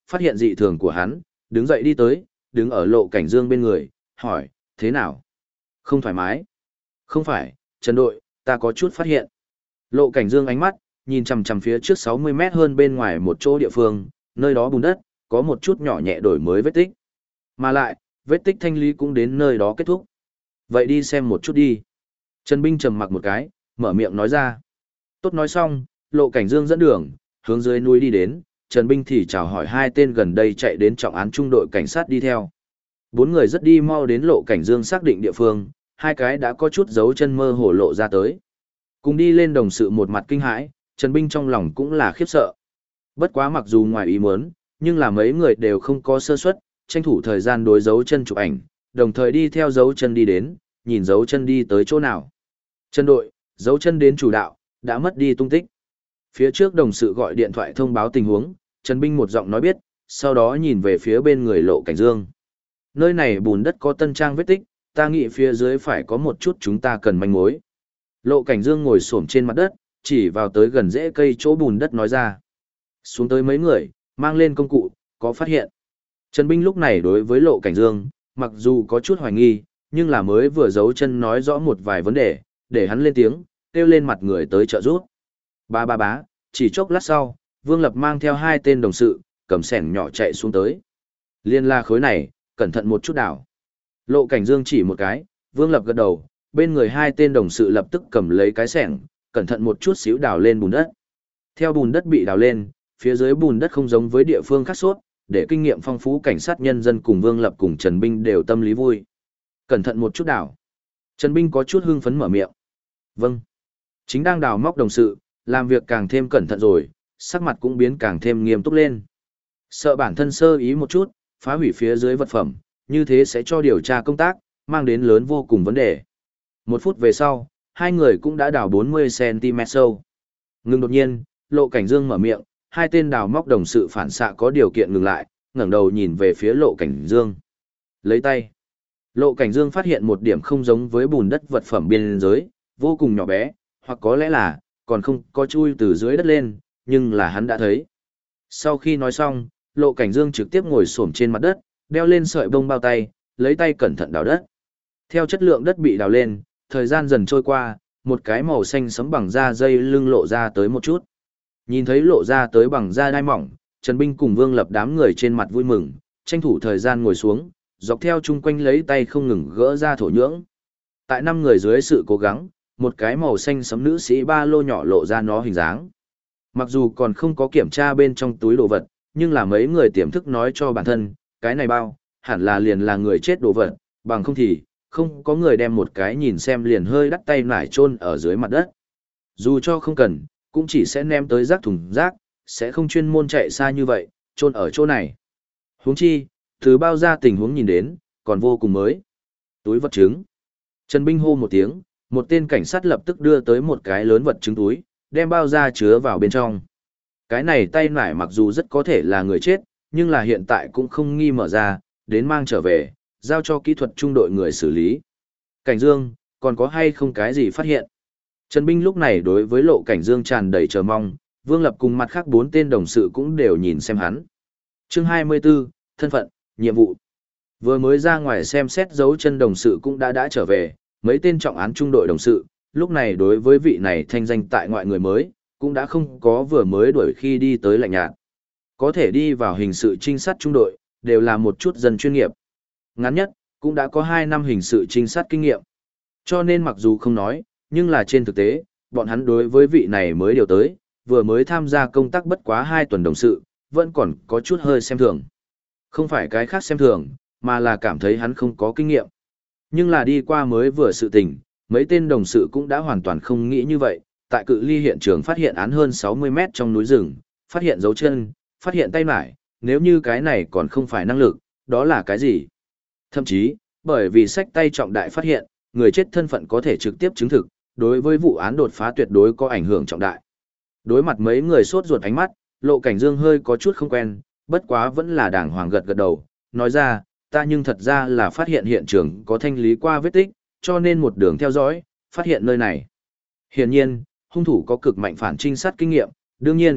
phát hiện dị thường của hắn, đứng dậy đi tới, đứng ở Lộ Cảnh Dương bên người, hỏi, thế nào? Không thoải mái. Không phải, Trần đội, ta có chút phát hiện. Lộ Cảnh Dương ánh mắt, nhìn chằm chằm phía trước sáu mươi mét hơn bên ngoài một chỗ địa phương, nơi đó bùn đất, có một chút nhỏ nhẹ đổi mới vết tích. Mà lại, vết tích thanh lý cũng đến nơi đó kết thúc. Vậy đi xem một chút đi. Trần Binh trầm mặc một cái, mở miệng nói ra. Tốt nói xong, Lộ Cảnh Dương dẫn đường, hướng dưới núi đi đến, Trần Binh thì chào hỏi hai tên gần đây chạy đến trọng án trung đội cảnh sát đi theo. Bốn người rất đi mau đến Lộ Cảnh Dương xác định địa phương, hai cái đã có chút dấu chân mơ hồ lộ ra tới. Cùng đi lên đồng sự một mặt kinh hãi, Trần Binh trong lòng cũng là khiếp sợ. Bất quá mặc dù ngoài ý muốn, nhưng là mấy người đều không có sơ suất, tranh thủ thời gian đối dấu chân chụp ảnh, đồng thời đi theo dấu chân đi đến, nhìn dấu chân đi tới chỗ nào. Trần đội, dấu chân đến chủ đạo, đã mất đi tung tích. Phía trước đồng sự gọi điện thoại thông báo tình huống, Trần Binh một giọng nói biết, sau đó nhìn về phía bên người Lộ Cảnh Dương. Nơi này bùn đất có tân trang vết tích, ta nghĩ phía dưới phải có một chút chúng ta cần manh mối. Lộ Cảnh Dương ngồi xổm trên mặt đất, chỉ vào tới gần rễ cây chỗ bùn đất nói ra. Xuống tới mấy người, mang lên công cụ, có phát hiện. Trần Binh lúc này đối với Lộ Cảnh Dương, mặc dù có chút hoài nghi, nhưng là mới vừa giấu chân nói rõ một vài vấn đề, để hắn lên tiếng, kêu lên mặt người tới trợ giúp. Ba ba bá, chỉ chốc lát sau, Vương Lập mang theo hai tên đồng sự, cầm sẻng nhỏ chạy xuống tới. Liên la khối này, cẩn thận một chút đảo. Lộ Cảnh Dương chỉ một cái, Vương Lập gật đầu, bên người hai tên đồng sự lập tức cầm lấy cái sẻng, cẩn thận một chút xíu đào lên bùn đất. Theo bùn đất bị đào lên, phía dưới bùn đất không giống với địa phương khác sốt, để kinh nghiệm phong phú cảnh sát nhân dân cùng Vương Lập cùng Trần Binh đều tâm lý vui. Cẩn thận một chút đào. Trần Binh có chút hưng phấn mở miệng. Vâng. Chính đang đào móc đồng sự, làm việc càng thêm cẩn thận rồi, sắc mặt cũng biến càng thêm nghiêm túc lên. Sợ bản thân sơ ý một chút, phá hủy phía dưới vật phẩm, như thế sẽ cho điều tra công tác, mang đến lớn vô cùng vấn đề. Một phút về sau, hai người cũng đã đào bốn mươi xăng ti mét sâu. Ngừng đột nhiên, Lộ Cảnh Dương mở miệng, hai tên đào móc đồng sự phản xạ có điều kiện ngừng lại, ngẩng đầu nhìn về phía Lộ Cảnh Dương. Lấy tay. Lộ Cảnh Dương phát hiện một điểm không giống với bùn đất vật phẩm biên giới, vô cùng nhỏ bé, hoặc có lẽ là, còn không có chui từ dưới đất lên, nhưng là hắn đã thấy. Sau khi nói xong, Lộ Cảnh Dương trực tiếp ngồi xổm trên mặt đất, đeo lên sợi bông bao tay, lấy tay cẩn thận đào đất. Theo chất lượng đất bị đào lên, thời gian dần trôi qua, một cái màu xanh sẫm bằng da dây lưng lộ ra tới một chút. Nhìn thấy lộ ra tới bằng da đai mỏng, Trần Binh cùng Vương Lập đám người trên mặt vui mừng, tranh thủ thời gian ngồi xuống, dọc theo chung quanh lấy tay không ngừng gỡ ra thổ nhưỡng. Tại năm người dưới sự cố gắng, một cái màu xanh sẫm nữ sĩ ba lô nhỏ lộ ra nó hình dáng. Mặc dù còn không có kiểm tra bên trong túi đồ vật, nhưng là mấy người tiềm thức nói cho bản thân, cái này bao, hẳn là liền là người chết đồ vật, bằng không thì, không có người đem một cái nhìn xem liền hơi đắt tay nải chôn ở dưới mặt đất. Dù cho không cần, cũng chỉ sẽ ném tới rác thùng rác, sẽ không chuyên môn chạy xa như vậy, chôn ở chỗ này. Huống chi, từ bao ra tình huống nhìn đến, còn vô cùng mới. Túi vật chứng. Trần Binh hô một tiếng, một tên cảnh sát lập tức đưa tới một cái lớn vật chứng túi, đem bao ra chứa vào bên trong. Cái này tay nải mặc dù rất có thể là người chết, nhưng là hiện tại cũng không nghi mở ra, đến mang trở về, giao cho kỹ thuật trung đội người xử lý. Cảnh Dương, còn có hay không cái gì phát hiện? Trần Binh lúc này đối với Lộ Cảnh Dương tràn đầy chờ mong, Vương Lập cùng mặt khác bốn tên đồng sự cũng đều nhìn xem hắn. Chương hai mươi tư, thân phận, nhiệm vụ. Vừa mới ra ngoài xem xét dấu chân đồng sự cũng đã đã trở về, mấy tên trọng án trung đội đồng sự, lúc này đối với vị này thanh danh tại ngoại người mới, cũng đã không có vừa mới đuổi khi đi tới lạnh nhạt. Có thể đi vào hình sự trinh sát trung đội, đều là một chút dân chuyên nghiệp. Ngắn nhất, cũng đã có hai năm hình sự trinh sát kinh nghiệm. Cho nên mặc dù không nói, nhưng là trên thực tế, bọn hắn đối với vị này mới điều tới, vừa mới tham gia công tác bất quá hai tuần đồng sự, vẫn còn có chút hơi xem thường. Không phải cái khác xem thường, mà là cảm thấy hắn không có kinh nghiệm. Nhưng là đi qua mới vừa sự tình, mấy tên đồng sự cũng đã hoàn toàn không nghĩ như vậy, tại cự ly hiện trường phát hiện án hơn sáu mươi mét trong núi rừng, phát hiện dấu chân, phát hiện tay mải, nếu như cái này còn không phải năng lực, đó là cái gì? Thậm chí, bởi vì sách tay trọng đại phát hiện, người chết thân phận có thể trực tiếp chứng thực, đối với vụ án đột phá tuyệt đối có ảnh hưởng trọng đại. Đối mặt mấy người sốt ruột ánh mắt, Lộ Cảnh Dương hơi có chút không quen, bất quá vẫn là đàng hoàng gật gật đầu, nói ra, ta nhưng thật ra là phát hiện hiện trường có thanh lý qua vết tích, cho nên một đường theo dõi, phát hiện nơi này. Hiển nhiên, hung thủ có cực mạnh phản trinh sát kinh nghiệm, đương nhiên,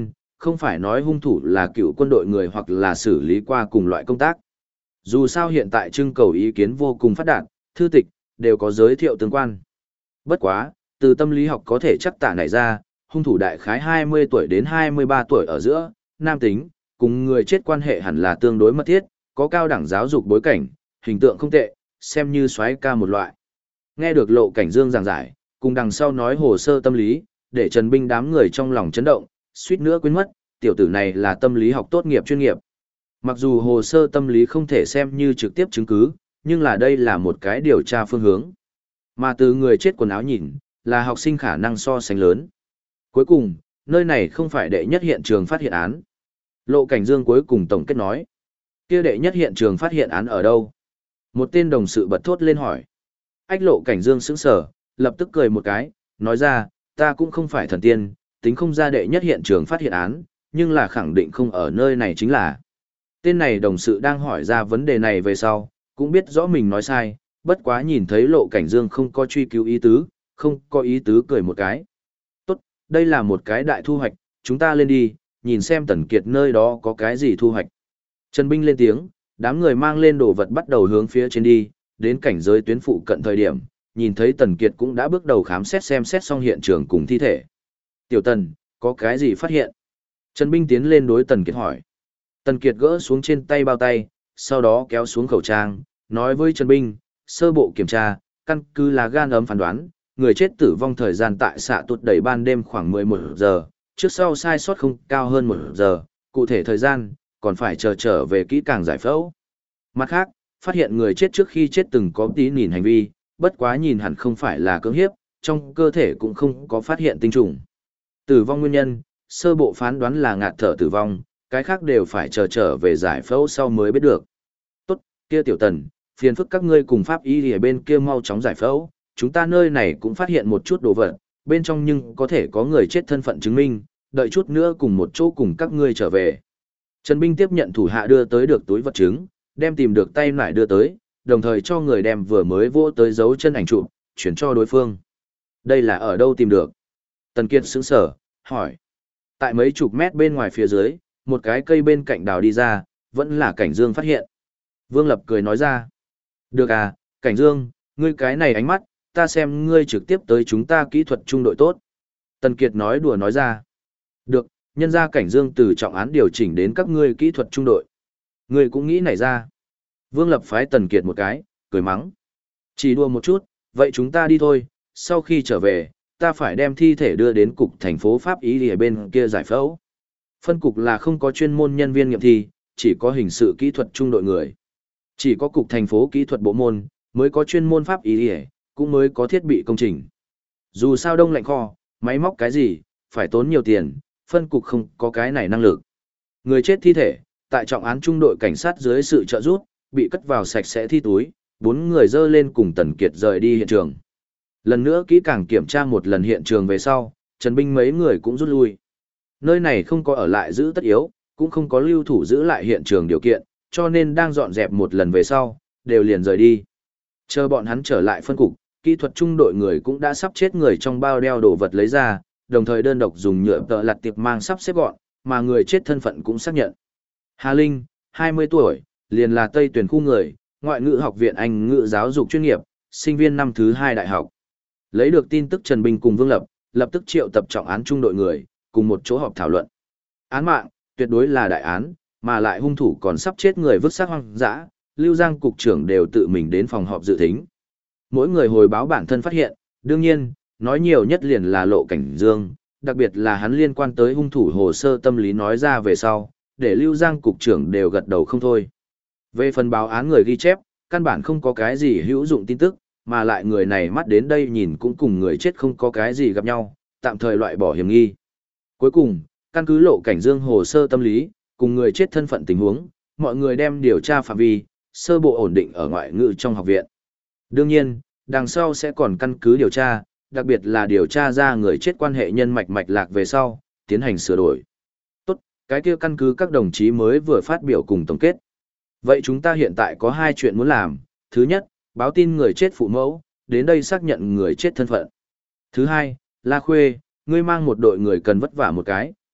không phải nói hung thủ là cựu quân đội người hoặc là xử lý qua cùng loại công tác. Dù sao hiện tại trưng cầu ý kiến vô cùng phát đạt, thư tịch, đều có giới thiệu tương quan. Bất quá, từ tâm lý học có thể chắc tả này ra, hung thủ đại khái hai mươi tuổi đến hai mươi ba tuổi ở giữa, nam tính, cùng người chết quan hệ hẳn là tương đối mật thiết, có cao đẳng giáo dục bối cảnh, hình tượng không tệ, xem như soái ca một loại. Nghe được Lộ Cảnh Dương giảng giải, cùng đằng sau nói hồ sơ tâm lý, để Trần Binh đám người trong lòng chấn động, suýt nữa quên mất, tiểu tử này là tâm lý học tốt nghiệp chuyên nghiệp. Mặc dù hồ sơ tâm lý không thể xem như trực tiếp chứng cứ, nhưng là đây là một cái điều tra phương hướng. Mà từ người chết quần áo nhìn, là học sinh khả năng so sánh lớn. Cuối cùng, nơi này không phải đệ nhất hiện trường phát hiện án. Lộ Cảnh Dương cuối cùng tổng kết nói. Kia đệ nhất hiện trường phát hiện án ở đâu? Một tên đồng sự bật thốt lên hỏi. Ách Lộ Cảnh Dương sững sờ, lập tức cười một cái, nói ra, ta cũng không phải thần tiên, tính không ra đệ nhất hiện trường phát hiện án, nhưng là khẳng định không ở nơi này chính là. Tên này đồng sự đang hỏi ra vấn đề này về sau, cũng biết rõ mình nói sai, bất quá nhìn thấy Lộ Cảnh Dương không có truy cứu ý tứ, không có ý tứ cười một cái. Tốt, đây là một cái đại thu hoạch, chúng ta lên đi, nhìn xem Tần Kiệt nơi đó có cái gì thu hoạch. Trần Binh lên tiếng, đám người mang lên đồ vật bắt đầu hướng phía trên đi, đến cảnh giới tuyến phụ cận thời điểm, nhìn thấy Tần Kiệt cũng đã bước đầu khám xét xem xét xong hiện trường cùng thi thể. Tiểu Tần, có cái gì phát hiện? Trần Binh tiến lên đối Tần Kiệt hỏi. Tần Kiệt gỡ xuống trên tay bao tay, sau đó kéo xuống khẩu trang, nói với Trần Binh, sơ bộ kiểm tra, căn cứ là gan ấm phán đoán, người chết tử vong thời gian tại xạ tuột đẩy ban đêm khoảng mười một giờ, trước sau sai sót không cao hơn một giờ, cụ thể thời gian, còn phải chờ trở về kỹ càng giải phẫu. Mặt khác, phát hiện người chết trước khi chết từng có tí nhìn hành vi, bất quá nhìn hẳn không phải là cưỡng hiếp, trong cơ thể cũng không có phát hiện tinh trùng. Tử vong nguyên nhân, sơ bộ phán đoán là ngạt thở tử vong, cái khác đều phải chờ trở về giải phẫu sau mới biết được. Tốt, kia Tiểu Tần, phiền phức các ngươi cùng pháp y ở bên kia mau chóng giải phẫu, chúng ta nơi này cũng phát hiện một chút đồ vật, bên trong nhưng có thể có người chết thân phận chứng minh, đợi chút nữa cùng một chỗ cùng các ngươi trở về. Trần Binh tiếp nhận thủ hạ đưa tới được túi vật chứng, đem tìm được tay nải đưa tới, đồng thời cho người đem vừa mới vô tới dấu chân ảnh chụp, chuyển cho đối phương. Đây là ở đâu tìm được? Tần Kiệt sững sở, hỏi. Tại mấy chục mét bên ngoài phía dưới, một cái cây bên cạnh đào đi ra, vẫn là Cảnh Dương phát hiện. Vương Lập cười nói ra. Được à, Cảnh Dương, ngươi cái này ánh mắt, ta xem ngươi trực tiếp tới chúng ta kỹ thuật trung đội tốt. Tần Kiệt nói đùa nói ra. Được, nhân ra Cảnh Dương từ trọng án điều chỉnh đến các ngươi kỹ thuật trung đội. Ngươi cũng nghĩ nảy ra. Vương Lập phái Tần Kiệt một cái, cười mắng. Chỉ đùa một chút, vậy chúng ta đi thôi, sau khi trở về, ta phải đem thi thể đưa đến cục thành phố Pháp ý ở bên kia giải phẫu. Phân cục là không có chuyên môn nhân viên nghiệm thi, chỉ có hình sự kỹ thuật trung đội người. Chỉ có cục thành phố kỹ thuật bộ môn, mới có chuyên môn Pháp ý ở, cũng mới có thiết bị công trình. Dù sao đông lạnh kho, máy móc cái gì, phải tốn nhiều tiền, phân cục không có cái này năng lực. Người chết thi thể, tại trọng án trung đội cảnh sát dưới sự trợ giúp, bị cất vào sạch sẽ thi túi, bốn người dơ lên cùng Tần Kiệt rời đi hiện trường. Lần nữa kỹ càng kiểm tra một lần hiện trường về sau, Trần Binh mấy người cũng rút lui. Nơi này không có ở lại giữ tất yếu, cũng không có lưu thủ giữ lại hiện trường điều kiện, cho nên đang dọn dẹp một lần về sau, đều liền rời đi. Chờ bọn hắn trở lại phân cục, kỹ thuật trung đội người cũng đã sắp chết người trong bao đeo đồ vật lấy ra, đồng thời đơn độc dùng nhựa tợ lặt tiệp mang sắp xếp gọn, mà người chết thân phận cũng xác nhận. Hà Linh, hai mươi tuổi, liền là Tây tuyển khu người, ngoại ngữ học viện Anh ngữ giáo dục chuyên nghiệp, sinh viên năm thứ hai đại học. Lấy được tin tức Trần Binh cùng Vương Lập, lập tức triệu tập trọng án trung đội người, cùng một chỗ họp thảo luận. Án mạng, tuyệt đối là đại án, mà lại hung thủ còn sắp chết người vứt xác hoang dã, Lưu Giang cục trưởng đều tự mình đến phòng họp dự thính. Mỗi người hồi báo bản thân phát hiện, đương nhiên, nói nhiều nhất liền là Lộ Cảnh Dương, đặc biệt là hắn liên quan tới hung thủ hồ sơ tâm lý nói ra về sau, để Lưu Giang cục trưởng đều gật đầu không thôi. Về phần báo án người ghi chép, căn bản không có cái gì hữu dụng tin tức, mà lại người này mắt đến đây nhìn cũng cùng người chết không có cái gì gặp nhau, tạm thời loại bỏ hiểm nghi. Cuối cùng, căn cứ Lộ Cảnh Dương hồ sơ tâm lý, cùng người chết thân phận tình huống, mọi người đem điều tra phạm vi, sơ bộ ổn định ở ngoại ngữ trong học viện. Đương nhiên, đằng sau sẽ còn căn cứ điều tra, đặc biệt là điều tra ra người chết quan hệ nhân mạch mạch lạc về sau, tiến hành sửa đổi. Tốt, cái kia căn cứ các đồng chí mới vừa phát biểu cùng tổng kết. Vậy chúng ta hiện tại có hai chuyện muốn làm. Thứ nhất, báo tin người chết phụ mẫu, đến đây xác nhận người chết thân phận. Thứ hai, La Khuê, ngươi mang một đội người cần vất vả một cái,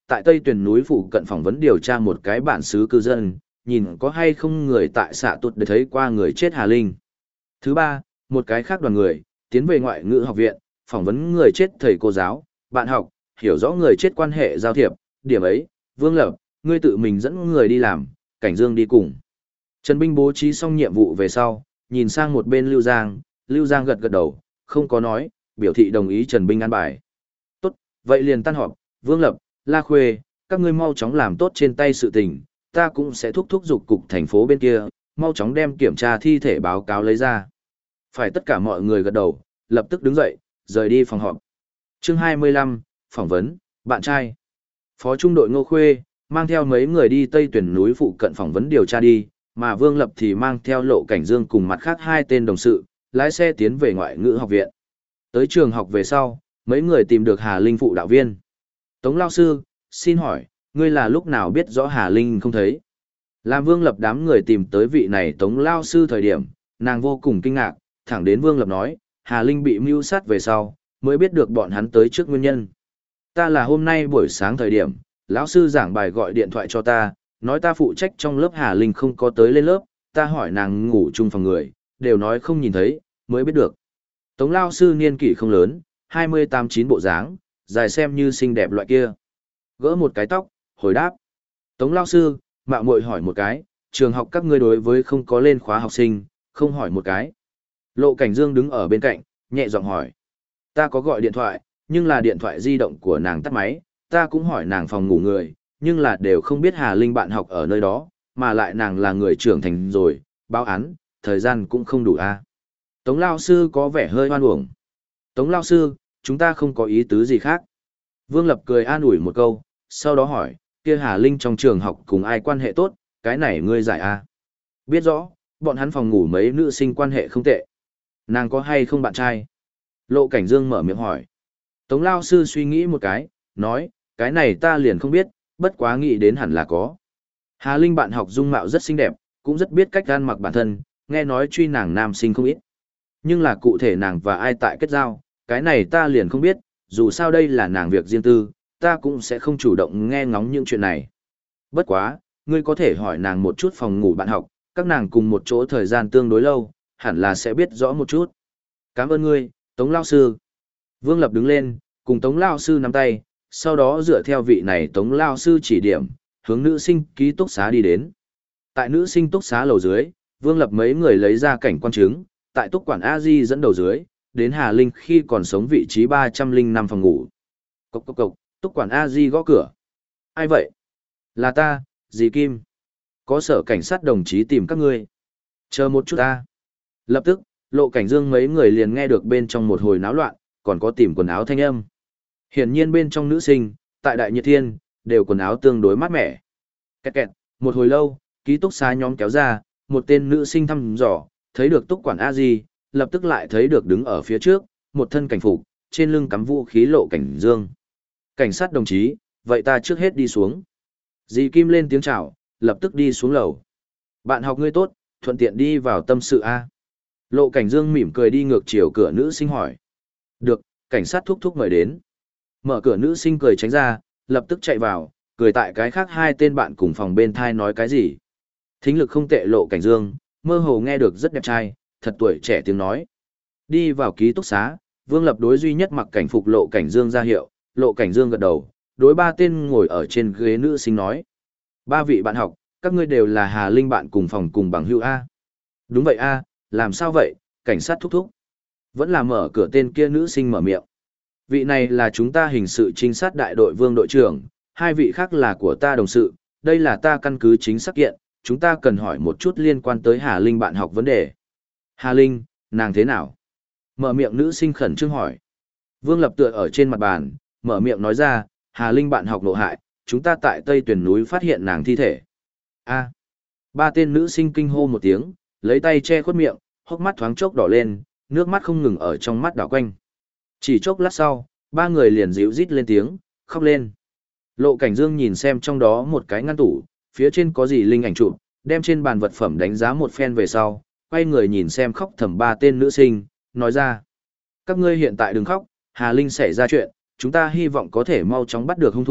tại Tây Tuyền núi phụ cận phỏng vấn điều tra một cái bản xứ cư dân, nhìn có hay không người tại xạ tụt để thấy qua người chết Hà Linh. Thứ ba, một cái khác đoàn người, tiến về ngoại ngữ học viện, phỏng vấn người chết thầy cô giáo, bạn học, hiểu rõ người chết quan hệ giao thiệp, điểm ấy, Vương Lập, ngươi tự mình dẫn người đi làm, Cảnh Dương đi cùng. Trần Binh bố trí xong nhiệm vụ về sau, nhìn sang một bên Lưu Giang, Lưu Giang gật gật đầu, không có nói, biểu thị đồng ý Trần Binh an bài. Tốt, vậy liền tan họp, Vương Lập, La Khuê, các ngươi mau chóng làm tốt trên tay sự tình, ta cũng sẽ thúc thúc giục cục thành phố bên kia, mau chóng đem kiểm tra thi thể báo cáo lấy ra. Phải tất cả mọi người gật đầu, lập tức đứng dậy, rời đi phòng họp. Chương hai mươi lăm, phỏng vấn, bạn trai. Phó trung đội Ngô Khuê, mang theo mấy người đi Tây Tuyển núi phụ cận phỏng vấn điều tra đi, mà Vương Lập thì mang theo Lộ Cảnh Dương cùng mặt khác hai tên đồng sự, lái xe tiến về ngoại ngữ học viện. Tới trường học về sau, mấy người tìm được Hà Linh phụ đạo viên. Tống lao sư, xin hỏi, ngươi là lúc nào biết rõ Hà Linh không thấy? Làm Vương Lập đám người tìm tới vị này Tống lao sư thời điểm, nàng vô cùng kinh ngạc, thẳng đến Vương Lập nói, Hà Linh bị mưu sát về sau, mới biết được bọn hắn tới trước nguyên nhân. Ta là hôm nay buổi sáng thời điểm, lão sư giảng bài gọi điện thoại cho ta, nói ta phụ trách trong lớp Hà Linh không có tới lên lớp, ta hỏi nàng ngủ chung phòng người, đều nói không nhìn thấy, mới biết được. Tống lao sư niên kỷ không lớn, hai mươi tám chín bộ dáng, dài xem như xinh đẹp loại kia. Gỡ một cái tóc, hồi đáp. Tống lao sư, mạo muội hỏi một cái, trường học các ngươi đối với không có lên khóa học sinh, không hỏi một cái. Lộ Cảnh Dương đứng ở bên cạnh, nhẹ giọng hỏi. Ta có gọi điện thoại, nhưng là điện thoại di động của nàng tắt máy, ta cũng hỏi nàng phòng ngủ người, nhưng là đều không biết Hà Linh bạn học ở nơi đó, mà lại nàng là người trưởng thành rồi, báo án, thời gian cũng không đủ a. Tống lao sư có vẻ hơi hoan uổng. Tống lao sư, chúng ta không có ý tứ gì khác. Vương Lập cười an ủi một câu, sau đó hỏi, kia Hà Linh trong trường học cùng ai quan hệ tốt, cái này ngươi giải a? Biết rõ, bọn hắn phòng ngủ mấy nữ sinh quan hệ không tệ. Nàng có hay không bạn trai? Lộ Cảnh Dương mở miệng hỏi. Tống lao sư suy nghĩ một cái, nói, cái này ta liền không biết, bất quá nghĩ đến hẳn là có. Hà Linh bạn học dung mạo rất xinh đẹp, cũng rất biết cách ăn mặc bản thân, nghe nói truy nàng nam sinh không ít. Nhưng là cụ thể nàng và ai tại kết giao, cái này ta liền không biết, dù sao đây là nàng việc riêng tư, ta cũng sẽ không chủ động nghe ngóng những chuyện này. Bất quá, ngươi có thể hỏi nàng một chút phòng ngủ bạn học, các nàng cùng một chỗ thời gian tương đối lâu, hẳn là sẽ biết rõ một chút. Cảm ơn ngươi, Tống lao sư. Vương Lập đứng lên, cùng Tống lao sư nắm tay, sau đó dựa theo vị này Tống lao sư chỉ điểm, hướng nữ sinh ký túc xá đi đến. Tại nữ sinh túc xá lầu dưới, Vương Lập mấy người lấy ra cảnh quan chứng, tại túc quản A Di dẫn đầu dưới, đến Hà Linh khi còn sống vị trí ba trăm lẻ năm phòng ngủ. Cộc cộc cộc, túc quản A Di gõ cửa. Ai vậy? Là ta, dì Kim. Có sở cảnh sát đồng chí tìm các ngươi. Chờ một chút ta. Lập tức, Lộ Cảnh Dương mấy người liền nghe được bên trong một hồi náo loạn, còn có tìm quần áo thanh âm. Hiển nhiên bên trong nữ sinh, tại Đại Nhiệt Thiên, đều quần áo tương đối mát mẻ. Kẹt kẹt, một hồi lâu, ký túc xá nhóm kéo ra, một tên nữ sinh thăm dò, thấy được túc quản A Di, lập tức lại thấy được đứng ở phía trước, một thân cảnh phục, trên lưng cắm vũ khí Lộ Cảnh Dương. Cảnh sát đồng chí, vậy ta trước hết đi xuống. Dì Kim lên tiếng chào, lập tức đi xuống lầu. Bạn học ngươi tốt, thuận tiện đi vào tâm sự A. Lộ Cảnh Dương mỉm cười đi ngược chiều cửa nữ sinh hỏi. Được, cảnh sát thúc thúc mời đến. Mở cửa nữ sinh cười tránh ra, lập tức chạy vào, cười tại cái khác hai tên bạn cùng phòng bên thai nói cái gì. Thính lực không tệ Lộ Cảnh Dương, mơ hồ nghe được rất đẹp trai, thật tuổi trẻ tiếng nói. Đi vào ký túc xá, Vương Lập đối duy nhất mặc cảnh phục Lộ Cảnh Dương ra hiệu, Lộ Cảnh Dương gật đầu, đối ba tên ngồi ở trên ghế nữ sinh nói. Ba vị bạn học, các ngươi đều là Hà Linh bạn cùng phòng cùng bằng hữu A. Đúng vậy A, làm sao vậy, cảnh sát thúc thúc. Vẫn là mở cửa tên kia nữ sinh mở miệng. Vị này là chúng ta hình sự trinh sát đại đội Vương đội trưởng, hai vị khác là của ta đồng sự, đây là ta căn cứ chính xác kiện, chúng ta cần hỏi một chút liên quan tới Hà Linh bạn học vấn đề. Hà Linh, nàng thế nào? Mở miệng nữ sinh khẩn trương hỏi. Vương Lập tựa ở trên mặt bàn, mở miệng nói ra, Hà Linh bạn học nộ hại, chúng ta tại Tây Tuyển núi phát hiện nàng thi thể. A. Ba tên nữ sinh kinh hô một tiếng, lấy tay che khuất miệng, hốc mắt thoáng chốc đỏ lên, nước mắt không ngừng ở trong mắt đảo quanh. Chỉ chốc lát sau, ba người liền dịu rít lên tiếng, khóc lên. Lộ Cảnh Dương nhìn xem trong đó một cái ngăn tủ, phía trên có gì linh ảnh chụp, đem trên bàn vật phẩm đánh giá một phen về sau, quay người nhìn xem khóc thầm ba tên nữ sinh, nói ra. Các ngươi hiện tại đừng khóc, Hà Linh xảy ra chuyện, chúng ta hy vọng có thể mau chóng bắt được hung thủ,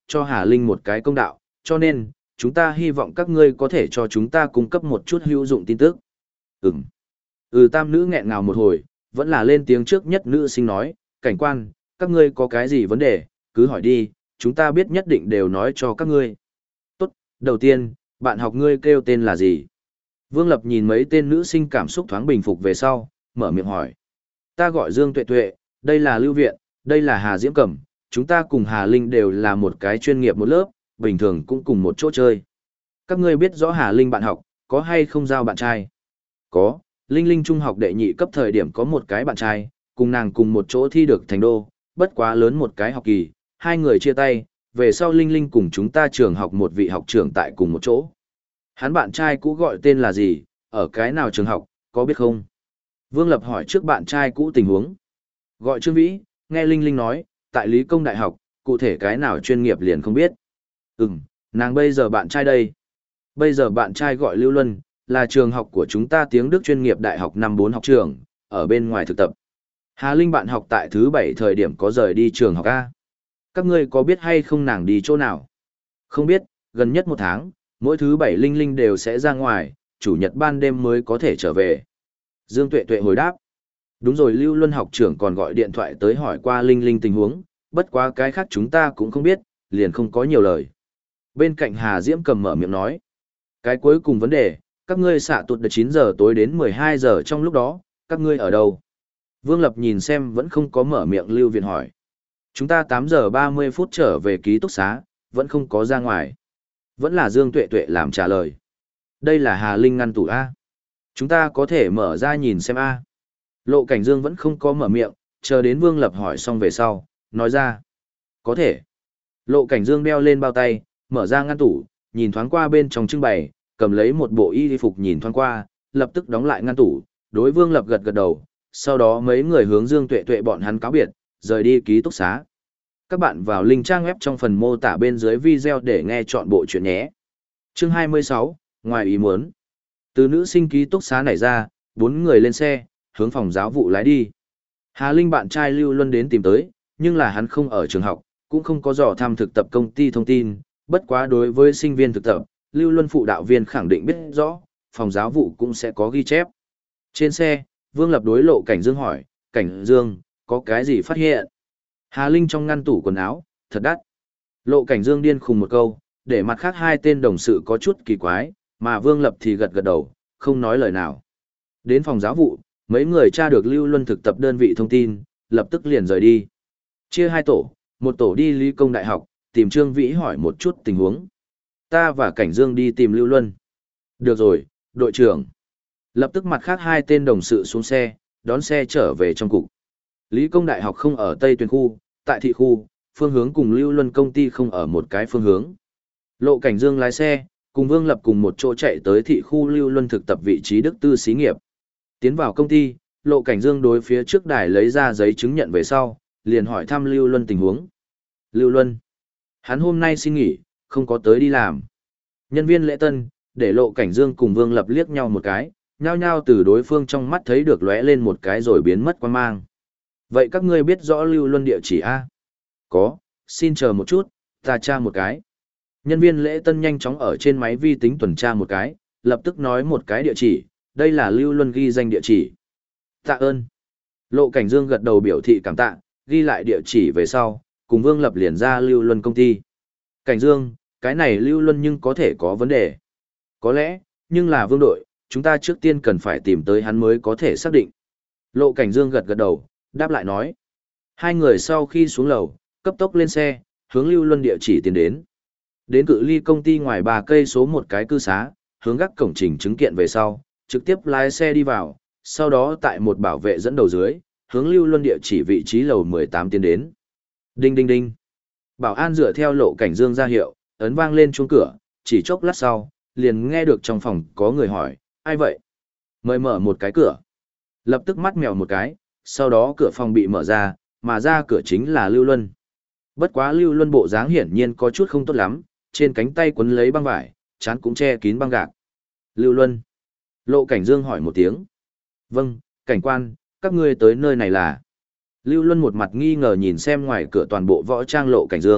cho Hà Linh một cái công đạo, cho nên, chúng ta hy vọng các ngươi có thể cho chúng ta cung cấp một chút hữu dụng tin tức. Ừm. Ừ, tam nữ nghẹn ngào một hồi, vẫn là lên tiếng trước nhất nữ sinh nói, cảnh quan, các ngươi có cái gì vấn đề, cứ hỏi đi, chúng ta biết nhất định đều nói cho các ngươi. Tốt, đầu tiên, bạn học ngươi kêu tên là gì? Vương Lập nhìn mấy tên nữ sinh cảm xúc thoáng bình phục về sau, mở miệng hỏi. Ta gọi Dương Tuệ Tuệ, đây là Lưu Viện, đây là Hà Diễm Cẩm, chúng ta cùng Hà Linh đều là một cái chuyên nghiệp một lớp, bình thường cũng cùng một chỗ chơi. Các ngươi biết rõ Hà Linh bạn học, có hay không giao bạn trai? Có, Linh Linh trung học đệ nhị cấp thời điểm có một cái bạn trai, cùng nàng cùng một chỗ thi được thành đô, bất quá lớn một cái học kỳ, hai người chia tay, về sau Linh Linh cùng chúng ta trường học một vị học trưởng tại cùng một chỗ. Hắn bạn trai cũ gọi tên là gì, ở cái nào trường học, có biết không? Vương Lập hỏi trước bạn trai cũ tình huống. Gọi Trương Vĩ, nghe Linh Linh nói, tại Lý Công Đại học, cụ thể cái nào chuyên nghiệp liền không biết. Ừm, nàng bây giờ bạn trai đây. Bây giờ bạn trai gọi Lưu Luân, là trường học của chúng ta tiếng Đức chuyên nghiệp đại học năm bốn học trường, ở bên ngoài thực tập. Hà Linh bạn học tại thứ bảy thời điểm có rời đi trường học A. Các ngươi có biết hay không nàng đi chỗ nào? Không biết, gần nhất một tháng, mỗi thứ bảy Linh Linh đều sẽ ra ngoài, chủ nhật ban đêm mới có thể trở về. Dương Tuệ Tuệ hồi đáp. Đúng rồi, Lưu Luân học trưởng còn gọi điện thoại tới hỏi qua Linh Linh tình huống, bất quá cái khác chúng ta cũng không biết, liền không có nhiều lời. Bên cạnh Hà Diễm cầm mở miệng nói. Cái cuối cùng vấn đề, các ngươi xạ tụt được chín giờ tối đến mười hai giờ trong lúc đó, các ngươi ở đâu? Vương Lập nhìn xem vẫn không có mở miệng Lưu Viện hỏi. Chúng ta tám giờ ba mươi phút trở về ký túc xá, vẫn không có ra ngoài. Vẫn là Dương Tuệ Tuệ làm trả lời. Đây là Hà Linh ngăn tủ A. Chúng ta có thể mở ra nhìn xem A. Lộ Cảnh Dương vẫn không có mở miệng, chờ đến Vương Lập hỏi xong về sau, nói ra. Có thể. Lộ Cảnh Dương đeo lên bao tay, mở ra ngăn tủ, nhìn thoáng qua bên trong trưng bày, cầm lấy một bộ y phục nhìn thoáng qua, lập tức đóng lại ngăn tủ, đối Vương Lập gật gật đầu, sau đó mấy người hướng Dương Tuệ Tuệ bọn hắn cáo biệt, rời đi ký túc xá. Các bạn vào link trang web trong phần mô tả bên dưới video để nghe chọn bộ chuyện nhé. Chương hai mươi sáu, ngoài ý muốn. Từ nữ sinh ký túc xá này ra, bốn người lên xe, hướng phòng giáo vụ lái đi. Hà Linh bạn trai Lưu Luân đến tìm tới, nhưng là hắn không ở trường học, cũng không có dò thăm thực tập công ty thông tin, bất quá đối với sinh viên thực tập, Lưu Luân phụ đạo viên khẳng định biết rõ, phòng giáo vụ cũng sẽ có ghi chép. Trên xe, Vương Lập đối Lộ Cảnh Dương hỏi, Cảnh Dương, có cái gì phát hiện? Hà Linh trong ngăn tủ quần áo, thật đắt. Lộ Cảnh Dương điên khùng một câu, để mặt khác hai tên đồng sự có chút kỳ quái, mà Vương Lập thì gật gật đầu, không nói lời nào. Đến phòng giáo vụ, mấy người tra được Lưu Luân thực tập đơn vị thông tin, lập tức liền rời đi. Chia hai tổ, một tổ đi Lý Công Đại học, tìm Trương Vĩ hỏi một chút tình huống. Ta và Cảnh Dương đi tìm Lưu Luân. Được rồi, đội trưởng. Lập tức mặt khác hai tên đồng sự xuống xe, đón xe trở về trong cục. Lý Công Đại học không ở Tây Tuyền khu, tại thị khu, phương hướng cùng Lưu Luân công ty không ở một cái phương hướng. Lộ Cảnh Dương lái xe, cùng Vương Lập cùng một chỗ chạy tới thị khu Lưu Luân thực tập vị trí Đức Tư xí nghiệp. Tiến vào công ty, Lộ Cảnh Dương đối phía trước đài lấy ra giấy chứng nhận về sau, liền hỏi thăm Lưu Luân tình huống. Lưu Luân, hắn hôm nay xin nghỉ, không có tới đi làm. Nhân viên lễ tân, để Lộ Cảnh Dương cùng Vương Lập liếc nhau một cái, nhao nhao từ đối phương trong mắt thấy được lóe lên một cái rồi biến mất quan mang. Vậy các ngươi biết rõ Lưu Luân địa chỉ A? Có, xin chờ một chút, ta tra một cái. Nhân viên lễ tân nhanh chóng ở trên máy vi tính tuần tra một cái, lập tức nói một cái địa chỉ, đây là Lưu Luân ghi danh địa chỉ. Tạ ơn. Lộ Cảnh Dương gật đầu biểu thị cảm tạ, ghi lại địa chỉ về sau, cùng Vương Lập liền ra Lưu Luân công ty. Cảnh Dương, cái này Lưu Luân nhưng có thể có vấn đề. Có lẽ, nhưng là Vương đội, chúng ta trước tiên cần phải tìm tới hắn mới có thể xác định. Lộ Cảnh Dương gật gật đầu, đáp lại nói. Hai người sau khi xuống lầu, cấp tốc lên xe, hướng Lưu Luân địa chỉ tiến đến. Đến cự ly công ty ngoài ba cây số một cái cư xá, hướng gác cổng trình chứng kiện về sau, trực tiếp lái xe đi vào, sau đó tại một bảo vệ dẫn đầu dưới, hướng Lưu Luân địa chỉ vị trí lầu mười tám tiến đến. Đinh đinh đinh. Bảo an dựa theo Lộ Cảnh Dương ra hiệu, ấn vang lên chuông cửa, chỉ chốc lát sau, liền nghe được trong phòng có người hỏi, ai vậy? Mời mở một cái cửa. Lập tức mắt mèo một cái, sau đó cửa phòng bị mở ra, mà ra cửa chính là Lưu Luân. Bất quá Lưu Luân bộ dáng hiển nhiên có chút không tốt lắm, trên cánh tay quấn lấy băng vải, trán cũng che kín băng gạc. Lưu Luân. Lộ Cảnh Dương hỏi một tiếng. Vâng, cảnh quan, các ngươi tới nơi này là... Lưu Luân một mặt nghi ngờ nhìn xem ngoài cửa toàn bộ võ trang Lộ Cảnh Dương,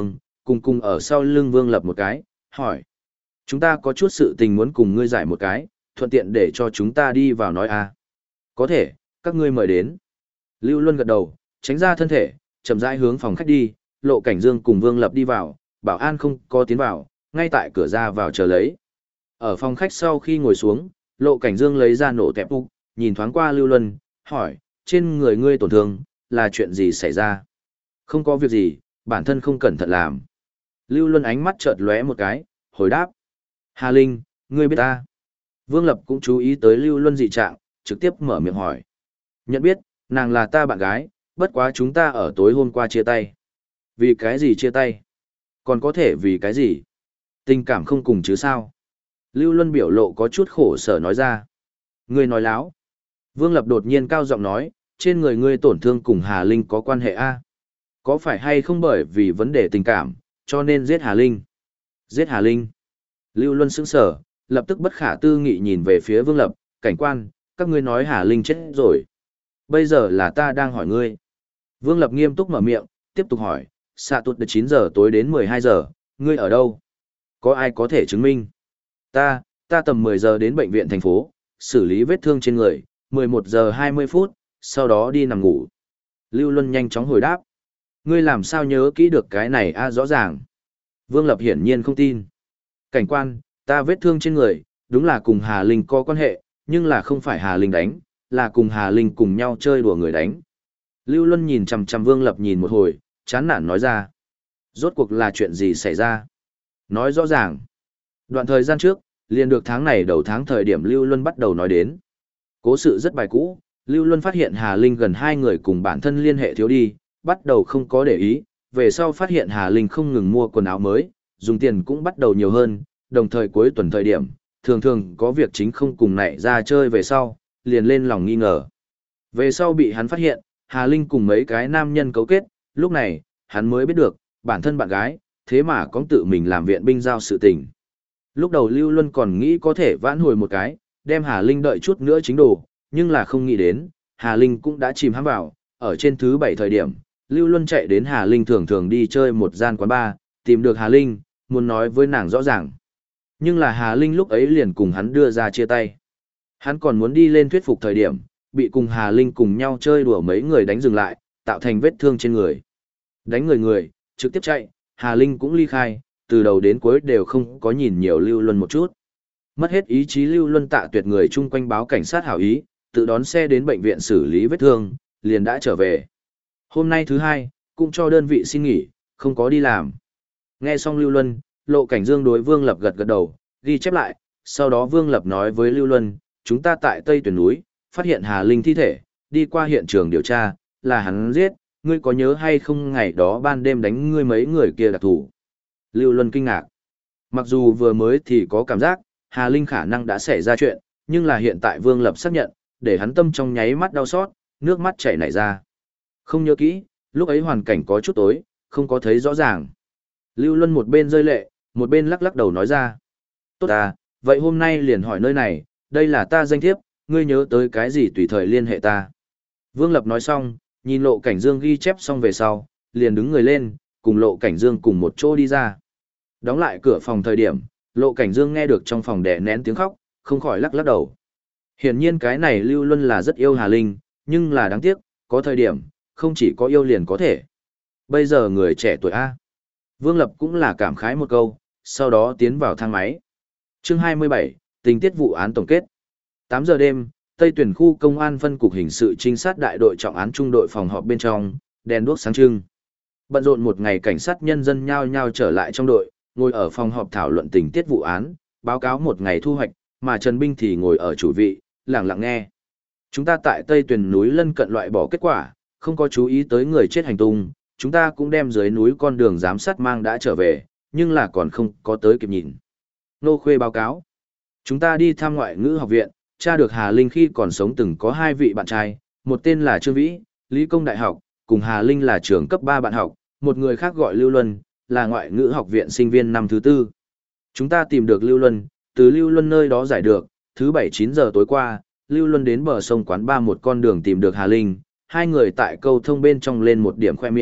cùng cùng ở sau lưng Vương Lập một cái, hỏi. Chúng ta có chút sự tình muốn cùng ngươi giải một cái, thuận tiện để cho chúng ta đi vào nói à. Có thể, các ngươi mời đến. Lưu Luân gật đầu, tránh ra thân thể, chậm rãi hướng phòng khách đi, Lộ Cảnh Dương cùng Vương Lập đi vào, bảo an không có tiến vào, ngay tại cửa ra vào chờ lấy. Ở phòng khách sau khi ngồi xuống, Lộ Cảnh Dương lấy ra nổ tẹp úc, nhìn thoáng qua Lưu Luân, hỏi, trên người ngươi tổn thương, là chuyện gì xảy ra? Không có việc gì, bản thân không cẩn thận làm. Lưu Luân ánh mắt chợt lóe một cái, hồi đáp. Hà Linh, ngươi biết ta? Vương Lập cũng chú ý tới Lưu Luân dị trạng, trực tiếp mở miệng hỏi. Nhận biết, nàng là ta bạn gái, bất quá chúng ta ở tối hôm qua chia tay. Vì cái gì chia tay? Còn có thể vì cái gì? Tình cảm không cùng chứ sao? Lưu Luân biểu lộ có chút khổ sở nói ra. Ngươi nói láo. Vương Lập đột nhiên cao giọng nói, trên người ngươi tổn thương cùng Hà Linh có quan hệ a? Có phải hay không bởi vì vấn đề tình cảm, cho nên giết Hà Linh? Giết Hà Linh? Lưu Luân sững sờ, lập tức bất khả tư nghị nhìn về phía Vương Lập, cảnh quan, các ngươi nói Hà Linh chết rồi. Bây giờ là ta đang hỏi ngươi. Vương Lập nghiêm túc mở miệng, tiếp tục hỏi, xạ tụt từ chín giờ tối đến mười hai giờ, ngươi ở đâu? Có ai có thể chứng minh? Ta, ta tầm mười giờ đến bệnh viện thành phố, xử lý vết thương trên người, mười một giờ hai mươi phút, sau đó đi nằm ngủ. Lưu Luân nhanh chóng hồi đáp. Ngươi làm sao nhớ kỹ được cái này a rõ ràng. Vương Lập hiển nhiên không tin. Cảnh quan, ta vết thương trên người, đúng là cùng Hà Linh có quan hệ, nhưng là không phải Hà Linh đánh, là cùng Hà Linh cùng nhau chơi đùa người đánh. Lưu Luân nhìn chằm chằm Vương Lập nhìn một hồi, chán nản nói ra. Rốt cuộc là chuyện gì xảy ra? Nói rõ ràng. Đoạn thời gian trước, liền được tháng này đầu tháng thời điểm Lưu Luân bắt đầu nói đến. Cố sự rất bài cũ, Lưu Luân phát hiện Hà Linh gần hai người cùng bản thân liên hệ thiếu đi, bắt đầu không có để ý, về sau phát hiện Hà Linh không ngừng mua quần áo mới, dùng tiền cũng bắt đầu nhiều hơn, đồng thời cuối tuần thời điểm, thường thường có việc chính không cùng nảy ra chơi về sau, liền lên lòng nghi ngờ. Về sau bị hắn phát hiện, Hà Linh cùng mấy cái nam nhân cấu kết, lúc này, hắn mới biết được, bản thân bạn gái, thế mà có tự mình làm viện binh giao sự tình. Lúc đầu Lưu Luân còn nghĩ có thể vãn hồi một cái, đem Hà Linh đợi chút nữa chính đồ, nhưng là không nghĩ đến, Hà Linh cũng đã chìm hãm vào, ở trên thứ bảy thời điểm, Lưu Luân chạy đến Hà Linh thường thường đi chơi một gian quán bar, tìm được Hà Linh, muốn nói với nàng rõ ràng. Nhưng là Hà Linh lúc ấy liền cùng hắn đưa ra chia tay. Hắn còn muốn đi lên thuyết phục thời điểm, bị cùng Hà Linh cùng nhau chơi đùa mấy người đánh dừng lại, tạo thành vết thương trên người. Đánh người người, trực tiếp chạy, Hà Linh cũng ly khai, từ đầu đến cuối đều không có nhìn nhiều Lưu Luân một chút. Mất hết ý chí Lưu Luân tạ tuyệt người chung quanh báo cảnh sát hảo ý, tự đón xe đến bệnh viện xử lý vết thương, liền đã trở về. Hôm nay thứ hai, cũng cho đơn vị xin nghỉ, không có đi làm. Nghe xong Lưu Luân, Lộ Cảnh Dương đối Vương Lập gật gật đầu, ghi chép lại, sau đó Vương Lập nói với Lưu Luân, chúng ta tại Tây Tuyển núi, phát hiện Hà Linh thi thể, đi qua hiện trường điều tra, là hắn giết, ngươi có nhớ hay không ngày đó ban đêm đánh ngươi mấy người kia đặc thủ. Lưu Luân kinh ngạc. Mặc dù vừa mới thì có cảm giác, Hà Linh khả năng đã xảy ra chuyện, nhưng là hiện tại Vương Lập xác nhận, để hắn tâm trong nháy mắt đau xót, nước mắt chảy nảy ra. Không nhớ kỹ, lúc ấy hoàn cảnh có chút tối, không có thấy rõ ràng. Lưu Luân một bên rơi lệ, một bên lắc lắc đầu nói ra. Tốt à, vậy hôm nay liền hỏi nơi này, đây là ta danh thiếp, ngươi nhớ tới cái gì tùy thời liên hệ ta. Vương Lập nói xong, nhìn Lộ Cảnh Dương ghi chép xong về sau, liền đứng người lên, cùng Lộ Cảnh Dương cùng một chỗ đi ra. Đóng lại cửa phòng thời điểm, Lộ Cảnh Dương nghe được trong phòng đè nén tiếng khóc, không khỏi lắc lắc đầu. Hiển nhiên cái này Lưu Luân là rất yêu Hà Linh, nhưng là đáng tiếc, có thời điểm, không chỉ có yêu liền có thể. Bây giờ người trẻ tuổi A. Vương Lập cũng là cảm khái một câu, sau đó tiến vào thang máy. Chương hai mươi bảy, tình tiết vụ án tổng kết. tám giờ đêm, Tây Tuyển khu công an phân cục hình sự trinh sát đại đội trọng án trung đội phòng họp bên trong, đèn đuốc sáng trưng. Bận rộn một ngày cảnh sát nhân dân nhao nhao trở lại trong đội, ngồi ở phòng họp thảo luận tình tiết vụ án, báo cáo một ngày thu hoạch, mà Trần Binh thì ngồi ở chủ vị, lặng lặng nghe. Chúng ta tại Tây Tuyển núi lân cận loại bỏ kết quả, không có chú ý tới người chết hành tung, chúng ta cũng đem dưới núi con đường giám sát mang đã trở về, nhưng là còn không có tới kịp nhìn. Nô Khuê báo cáo. Chúng ta đi thăm ngoại ngữ học viện, tra được Hà Linh khi còn sống từng có hai vị bạn trai, một tên là Trương Vĩ, Lý Công Đại học, cùng Hà Linh là trường cấp ba bạn học, một người khác gọi Lưu Luân, là ngoại ngữ học viện sinh viên năm thứ tư. Chúng ta tìm được Lưu Luân, từ Lưu Luân nơi đó giải được, thứ bảy chín giờ tối qua, Lưu Luân đến bờ sông quán ba một con đường tìm được Hà Linh, hai người tại câu thông bên trong lên một điểm khoe miệng,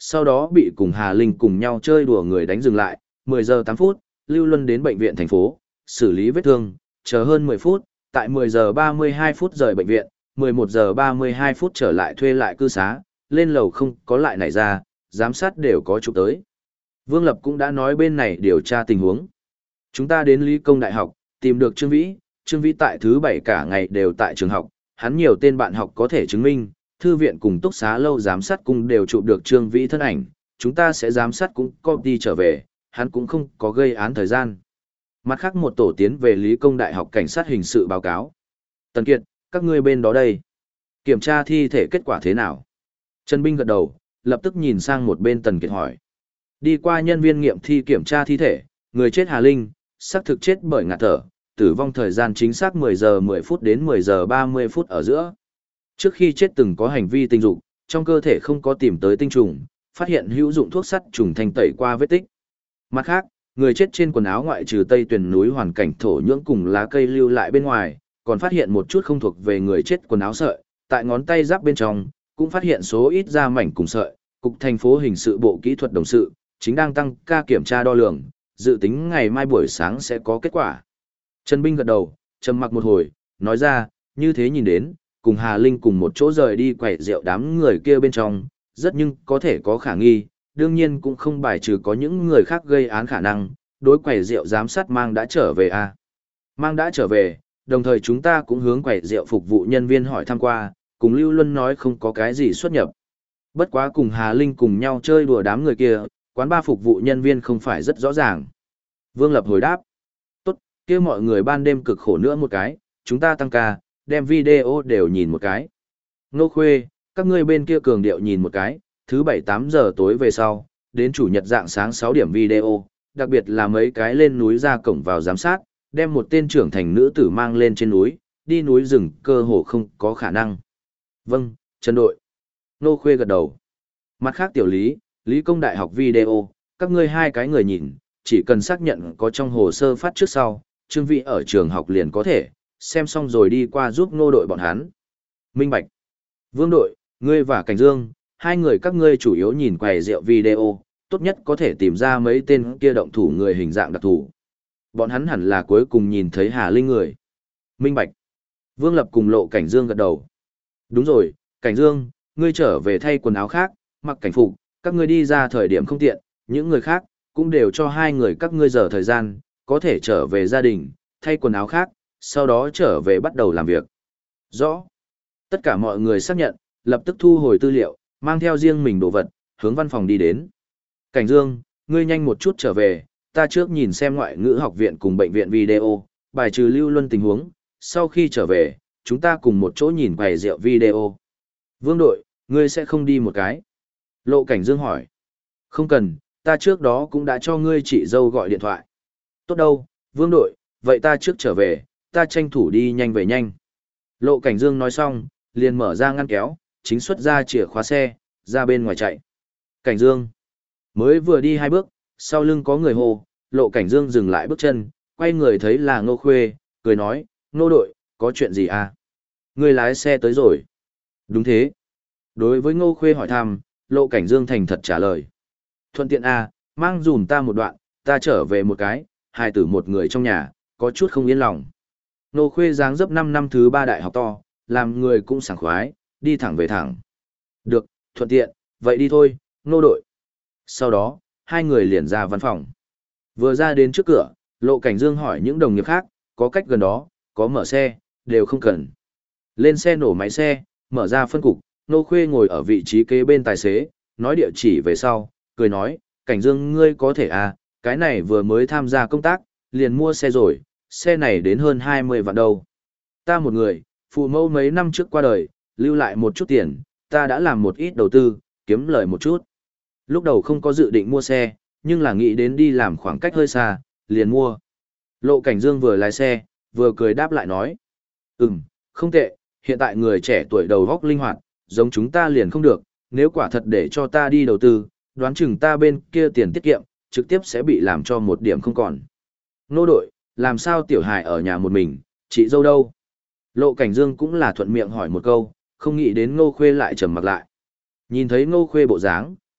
sau đó bị cùng Hà Linh cùng nhau chơi đùa người đánh dừng lại, mười giờ tám phút, Lưu Luân đến bệnh viện thành phố, xử lý vết thương, chờ hơn mười phút, tại mười giờ ba mươi hai phút rời bệnh viện, mười một giờ ba mươi hai phút trở lại thuê lại cư xá, lên lầu không có lại nảy ra, giám sát đều có chụp tới. Vương Lập cũng đã nói bên này điều tra tình huống. Chúng ta đến Lý Công Đại học, tìm được Trương Vĩ, Trương Vĩ tại thứ bảy cả ngày đều tại trường học, hắn nhiều tên bạn học có thể chứng minh, thư viện cùng túc xá lâu giám sát cung đều chụp được Trương Vĩ thân ảnh, chúng ta sẽ giám sát cũng copy trở về, hắn cũng không có gây án thời gian. Mặt khác một tổ tiến về Lý Công Đại học cảnh sát hình sự báo cáo. Tần Kiệt, các ngươi bên đó đây. Kiểm tra thi thể kết quả thế nào? Trần Binh gật đầu, lập tức nhìn sang một bên Tần Kiệt hỏi. Đi qua nhân viên nghiệm thi kiểm tra thi thể, người chết Hà Linh, xác thực chết bởi ngạt thở, tử vong thời gian chính xác mười giờ mười phút đến mười giờ ba mươi phút ở giữa. Trước khi chết từng có hành vi tình dục, trong cơ thể không có tìm tới tinh trùng, phát hiện hữu dụng thuốc sắt trùng thanh tẩy qua vết tích. Mặt khác, người chết trên quần áo ngoại trừ tây tuyền núi hoàn cảnh thổ nhưỡng cùng lá cây lưu lại bên ngoài, còn phát hiện một chút không thuộc về người chết quần áo sợi, tại ngón tay giáp bên trong, cũng phát hiện số ít da mảnh cùng sợi. Cục thành phố hình sự bộ kỹ thuật đồng sự, chính đang tăng ca kiểm tra đo lường, dự tính ngày mai buổi sáng sẽ có kết quả. Trần Binh gật đầu, trầm mặc một hồi, nói ra, như thế nhìn đến, cùng Hà Linh cùng một chỗ rời đi quẩy rượu đám người kia bên trong, rất nhưng có thể có khả nghi, đương nhiên cũng không bài trừ có những người khác gây án khả năng, đối quẩy rượu giám sát mang đã trở về à. Mang đã trở về, đồng thời chúng ta cũng hướng quẩy rượu phục vụ nhân viên hỏi thăm qua, cùng Lưu Luân nói không có cái gì xuất nhập. Bất quá cùng Hà Linh cùng nhau chơi đùa đám người kia, quán ba phục vụ nhân viên không phải rất rõ ràng. Vương Lập hồi đáp. Tốt, kia mọi người ban đêm cực khổ nữa một cái, chúng ta tăng ca, đem video đều nhìn một cái. Nô Khuê, các ngươi bên kia cường điệu nhìn một cái, thứ bảy tám giờ tối về sau, đến chủ nhật dạng sáng sáu điểm video, đặc biệt là mấy cái lên núi ra cổng vào giám sát, đem một tên trưởng thành nữ tử mang lên trên núi, đi núi rừng cơ hồ không có khả năng. Vâng, Trần đội. Nô Khuê gật đầu. Mặt khác tiểu lý, Lý Công Đại học video, các ngươi hai cái người nhìn, chỉ cần xác nhận có trong hồ sơ phát trước sau, Trương Vĩ ở trường học liền có thể, xem xong rồi đi qua giúp nô đội bọn hắn. Minh Bạch. Vương đội, ngươi và Cảnh Dương, hai người các ngươi chủ yếu nhìn quầy rượu video, tốt nhất có thể tìm ra mấy tên kia động thủ người hình dạng đặc thù. Bọn hắn hẳn là cuối cùng nhìn thấy Hà Linh người. Minh Bạch. Vương Lập cùng Lộ Cảnh Dương gật đầu. Đúng rồi, Cảnh Dương, ngươi trở về thay quần áo khác, mặc cảnh phục, các ngươi đi ra thời điểm không tiện, những người khác, cũng đều cho hai người các ngươi giờ thời gian, có thể trở về gia đình, thay quần áo khác, sau đó trở về bắt đầu làm việc. Rõ. Tất cả mọi người xác nhận, lập tức thu hồi tư liệu, mang theo riêng mình đồ vật, hướng văn phòng đi đến. Cảnh Dương, ngươi nhanh một chút trở về, ta trước nhìn xem ngoại ngữ học viện cùng bệnh viện video, bài trừ Lưu Luân tình huống, sau khi trở về, chúng ta cùng một chỗ nhìn quầy rượu video. Vương đội, ngươi sẽ không đi một cái. Lộ Cảnh Dương hỏi. Không cần, ta trước đó cũng đã cho ngươi chị dâu gọi điện thoại. Tốt đâu, Vương đội, vậy ta trước trở về, ta tranh thủ đi nhanh về nhanh. Lộ Cảnh Dương nói xong, liền mở ra ngăn kéo, chính xuất ra chìa khóa xe, ra bên ngoài chạy. Cảnh Dương. Mới vừa đi hai bước, sau lưng có người hô, Lộ Cảnh Dương dừng lại bước chân, quay người thấy là Ngô Khuê, cười nói, Ngô đội, có chuyện gì à? Người lái xe tới rồi. Đúng thế. Đối với Ngô Khuê hỏi thăm, Lộ Cảnh Dương thành thật trả lời. Thuận tiện à, mang dùm ta một đoạn, ta trở về một cái, hài tử một người trong nhà, có chút không yên lòng. Ngô Khuê dáng dấp năm năm thứ ba đại học to, làm người cũng sảng khoái, đi thẳng về thẳng. Được, thuận tiện, vậy đi thôi, Ngô đội. Sau đó, hai người liền ra văn phòng. Vừa ra đến trước cửa, Lộ Cảnh Dương hỏi những đồng nghiệp khác, có cách gần đó, có mở xe, đều không cần. Lên xe nổ máy xe, mở ra phân cục, Ngô Khuê ngồi ở vị trí kế bên tài xế, nói địa chỉ về sau, cười nói, Cảnh Dương ngươi có thể à, cái này vừa mới tham gia công tác, liền mua xe rồi, xe này đến hơn hai mươi vạn đâu. Ta một người, phụ mẫu mấy năm trước qua đời, lưu lại một chút tiền, ta đã làm một ít đầu tư, kiếm lời một chút. Lúc đầu không có dự định mua xe, nhưng là nghĩ đến đi làm khoảng cách hơi xa, liền mua. Lộ Cảnh Dương vừa lái xe, vừa cười đáp lại nói. Ừm, không tệ, hiện tại người trẻ tuổi đầu góc linh hoạt, giống chúng ta liền không được, nếu quả thật để cho ta đi đầu tư, đoán chừng ta bên kia tiền tiết kiệm, trực tiếp sẽ bị làm cho một điểm không còn. Nô đội, làm sao Tiểu Hải ở nhà một mình, chị dâu đâu? Lộ Cảnh Dương cũng là thuận miệng hỏi một câu, không nghĩ đến Ngô Khuê lại trầm mặc lại. Nhìn thấy Ngô Khuê bộ dáng,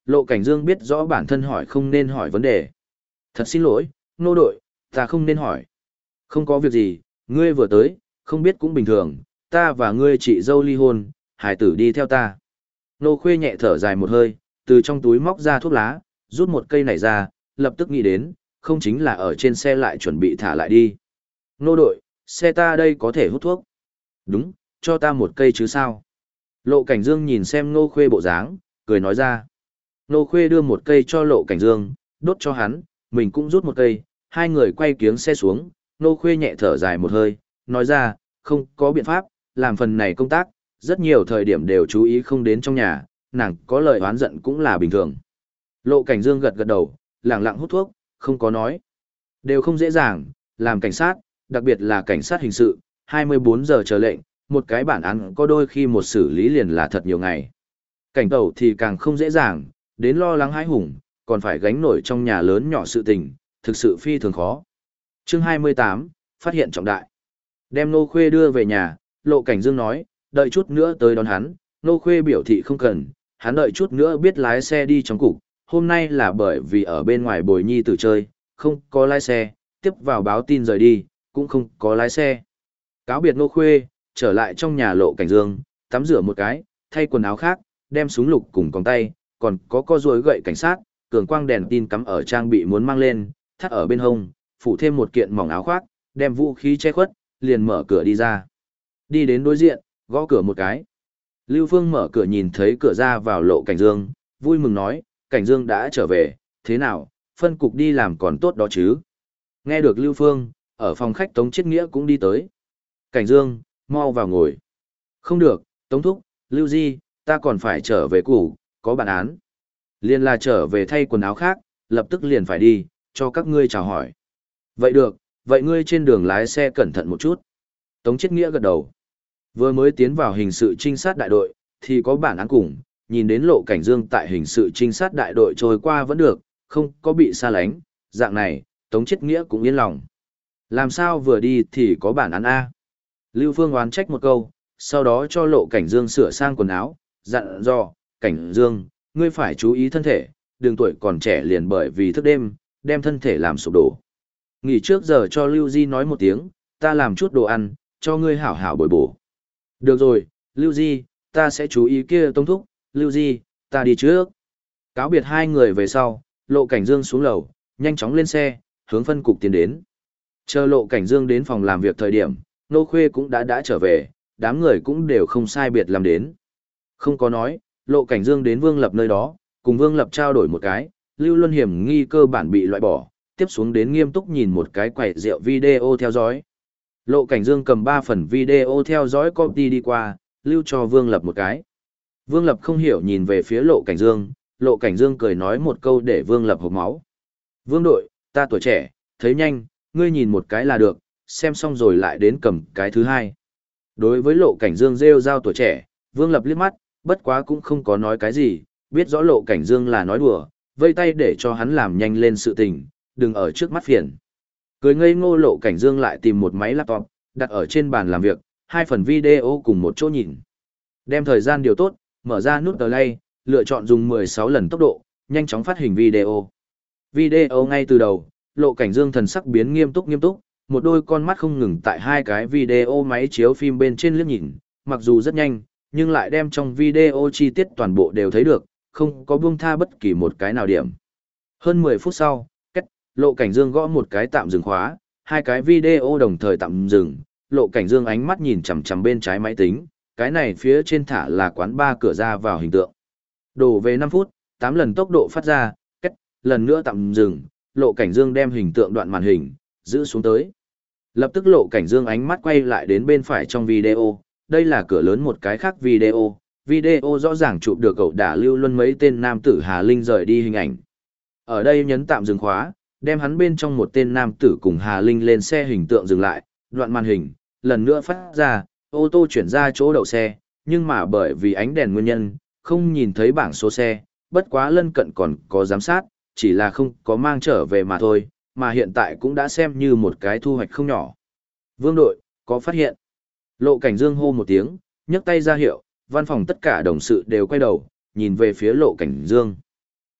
Lộ Cảnh Dương biết rõ bản thân hỏi không nên hỏi vấn đề. Thật xin lỗi, nô đội, ta không nên hỏi. Không có việc gì, ngươi vừa tới, không biết cũng bình thường, ta và ngươi chị dâu ly hôn, hải tử đi theo ta. Nô Khuê nhẹ thở dài một hơi, từ trong túi móc ra thuốc lá, rút một cây này ra, lập tức nghĩ đến, không chính là ở trên xe lại chuẩn bị thả lại đi. Nô đội, xe ta đây có thể hút thuốc. Đúng, cho ta một cây chứ sao. Lộ Cảnh Dương nhìn xem Nô Khuê bộ dáng, cười nói ra. Nô Khuê đưa một cây cho Lộ Cảnh Dương, đốt cho hắn, mình cũng rút một cây, hai người quay kiếng xe xuống, Nô Khuê nhẹ thở dài một hơi, nói ra, không có biện pháp, làm phần này công tác, rất nhiều thời điểm đều chú ý không đến trong nhà, nàng có lời oán giận cũng là bình thường. Lộ Cảnh Dương gật gật đầu, lặng lặng hút thuốc, không có nói. Đều không dễ dàng, làm cảnh sát, đặc biệt là cảnh sát hình sự, hai mươi bốn giờ chờ lệnh, một cái bản án có đôi khi một xử lý liền là thật nhiều ngày. Cảnh tẩu thì càng không dễ dàng, đến lo lắng hãi hùng, còn phải gánh nổi trong nhà lớn nhỏ sự tình, thực sự phi thường khó. Chương hai mươi tám, phát hiện trọng đại. Đem Nô Khuê đưa về nhà, Lộ Cảnh Dương nói, đợi chút nữa tới đón hắn, Nô Khuê biểu thị không cần, hắn đợi chút nữa biết lái xe đi trong cục, hôm nay là bởi vì ở bên ngoài bồi nhi tử chơi, không có lái xe, tiếp vào báo tin rời đi, cũng không có lái xe. Cáo biệt Nô Khuê, trở lại trong nhà Lộ Cảnh Dương, tắm rửa một cái, thay quần áo khác, đem súng lục cùng còng tay, còn có co ruồi gậy cảnh sát, cường quang đèn tin cắm ở trang bị muốn mang lên, thắt ở bên hông, phủ thêm một kiện mỏng áo khoác, đem vũ khí che khuất, liền mở cửa đi ra. Đi đến đối diện, gõ cửa một cái. Lưu Phương mở cửa nhìn thấy cửa ra vào Lộ Cảnh Dương, vui mừng nói, Cảnh Dương đã trở về, thế nào, phân cục đi làm còn tốt đó chứ. Nghe được Lưu Phương, ở phòng khách Tống Chiết Nghĩa cũng đi tới. Cảnh Dương, mau vào ngồi. Không được, Tống Thúc, Lưu Di, ta còn phải trở về củ, có bản án. Liền là trở về thay quần áo khác, lập tức liền phải đi, cho các ngươi chào hỏi. Vậy được, vậy ngươi trên đường lái xe cẩn thận một chút. Tống Chiết Nghĩa gật đầu. Vừa mới tiến vào hình sự trinh sát đại đội, thì có bản án cùng, nhìn đến Lộ Cảnh Dương tại hình sự trinh sát đại đội trôi qua vẫn được, không có bị xa lánh, dạng này, Tống Chiết Nghĩa cũng yên lòng. Làm sao vừa đi thì có bản án A. Lưu Phương oán trách một câu, sau đó cho Lộ Cảnh Dương sửa sang quần áo, dặn dò, Cảnh Dương, ngươi phải chú ý thân thể, đừng tuổi còn trẻ liền bởi vì thức đêm, đem thân thể làm sụp đổ. Nghỉ trước giờ cho Lưu Di nói một tiếng, ta làm chút đồ ăn, cho ngươi hảo hảo bồi bổ. Được rồi, Lưu Di, ta sẽ chú ý kia Tống Thúc, Lưu Di, ta đi trước. Cáo biệt hai người về sau, Lộ Cảnh Dương xuống lầu, nhanh chóng lên xe, hướng phân cục tiến đến. Chờ Lộ Cảnh Dương đến phòng làm việc thời điểm, Nô Khuê cũng đã đã trở về, đám người cũng đều không sai biệt làm đến. Không có nói, Lộ Cảnh Dương đến Vương Lập nơi đó, cùng Vương Lập trao đổi một cái, Lưu Luân hiểm nghi cơ bản bị loại bỏ, tiếp xuống đến nghiêm túc nhìn một cái quẩy rượu video theo dõi. Lộ Cảnh Dương cầm ba phần video theo dõi copy đi qua, lưu cho Vương Lập một cái. Vương Lập không hiểu nhìn về phía Lộ Cảnh Dương, Lộ Cảnh Dương cười nói một câu để Vương Lập hộc máu. Vương đội, ta tuổi trẻ, thấy nhanh, ngươi nhìn một cái là được, xem xong rồi lại đến cầm cái thứ hai. Đối với Lộ Cảnh Dương rêu rao tuổi trẻ, Vương Lập liếc mắt, bất quá cũng không có nói cái gì, biết rõ Lộ Cảnh Dương là nói đùa, vây tay để cho hắn làm nhanh lên sự tình, đừng ở trước mắt phiền. Cười ngây ngô Lộ Cảnh Dương lại tìm một máy laptop, đặt ở trên bàn làm việc, hai phần video cùng một chỗ nhìn. Đem thời gian điều tốt, mở ra nút play, lựa chọn dùng mười sáu lần tốc độ, nhanh chóng phát hình video. Video ngay từ đầu, Lộ Cảnh Dương thần sắc biến nghiêm túc nghiêm túc, một đôi con mắt không ngừng tại hai cái video máy chiếu phim bên trên liếc nhìn, mặc dù rất nhanh, nhưng lại đem trong video chi tiết toàn bộ đều thấy được, không có buông tha bất kỳ một cái nào điểm. Hơn mười phút sau, cách, Lộ Cảnh Dương gõ một cái tạm dừng khóa, hai cái video đồng thời tạm dừng, Lộ Cảnh Dương ánh mắt nhìn chằm chằm bên trái máy tính, cái này phía trên thả là quán ba cửa ra vào hình tượng. Đổ về năm phút, tám lần tốc độ phát ra, cách, lần nữa tạm dừng, Lộ Cảnh Dương đem hình tượng đoạn màn hình, giữ xuống tới. Lập tức Lộ Cảnh Dương ánh mắt quay lại đến bên phải trong video, đây là cửa lớn một cái khác video, video rõ ràng chụp được cậu đả Lưu Luân mấy tên nam tử Hà Linh rời đi hình ảnh. Ở đây nhấn tạm dừng khóa, đem hắn bên trong một tên nam tử cùng Hà Linh lên xe hình tượng dừng lại, đoạn màn hình, lần nữa phát ra, ô tô chuyển ra chỗ đậu xe, nhưng mà bởi vì ánh đèn nguyên nhân, không nhìn thấy bảng số xe, bất quá lân cận còn có giám sát, chỉ là không có mang trở về mà thôi, mà hiện tại cũng đã xem như một cái thu hoạch không nhỏ. Vương đội, có phát hiện. Lộ Cảnh Dương hô một tiếng, nhấc tay ra hiệu, văn phòng tất cả đồng sự đều quay đầu, nhìn về phía Lộ Cảnh Dương.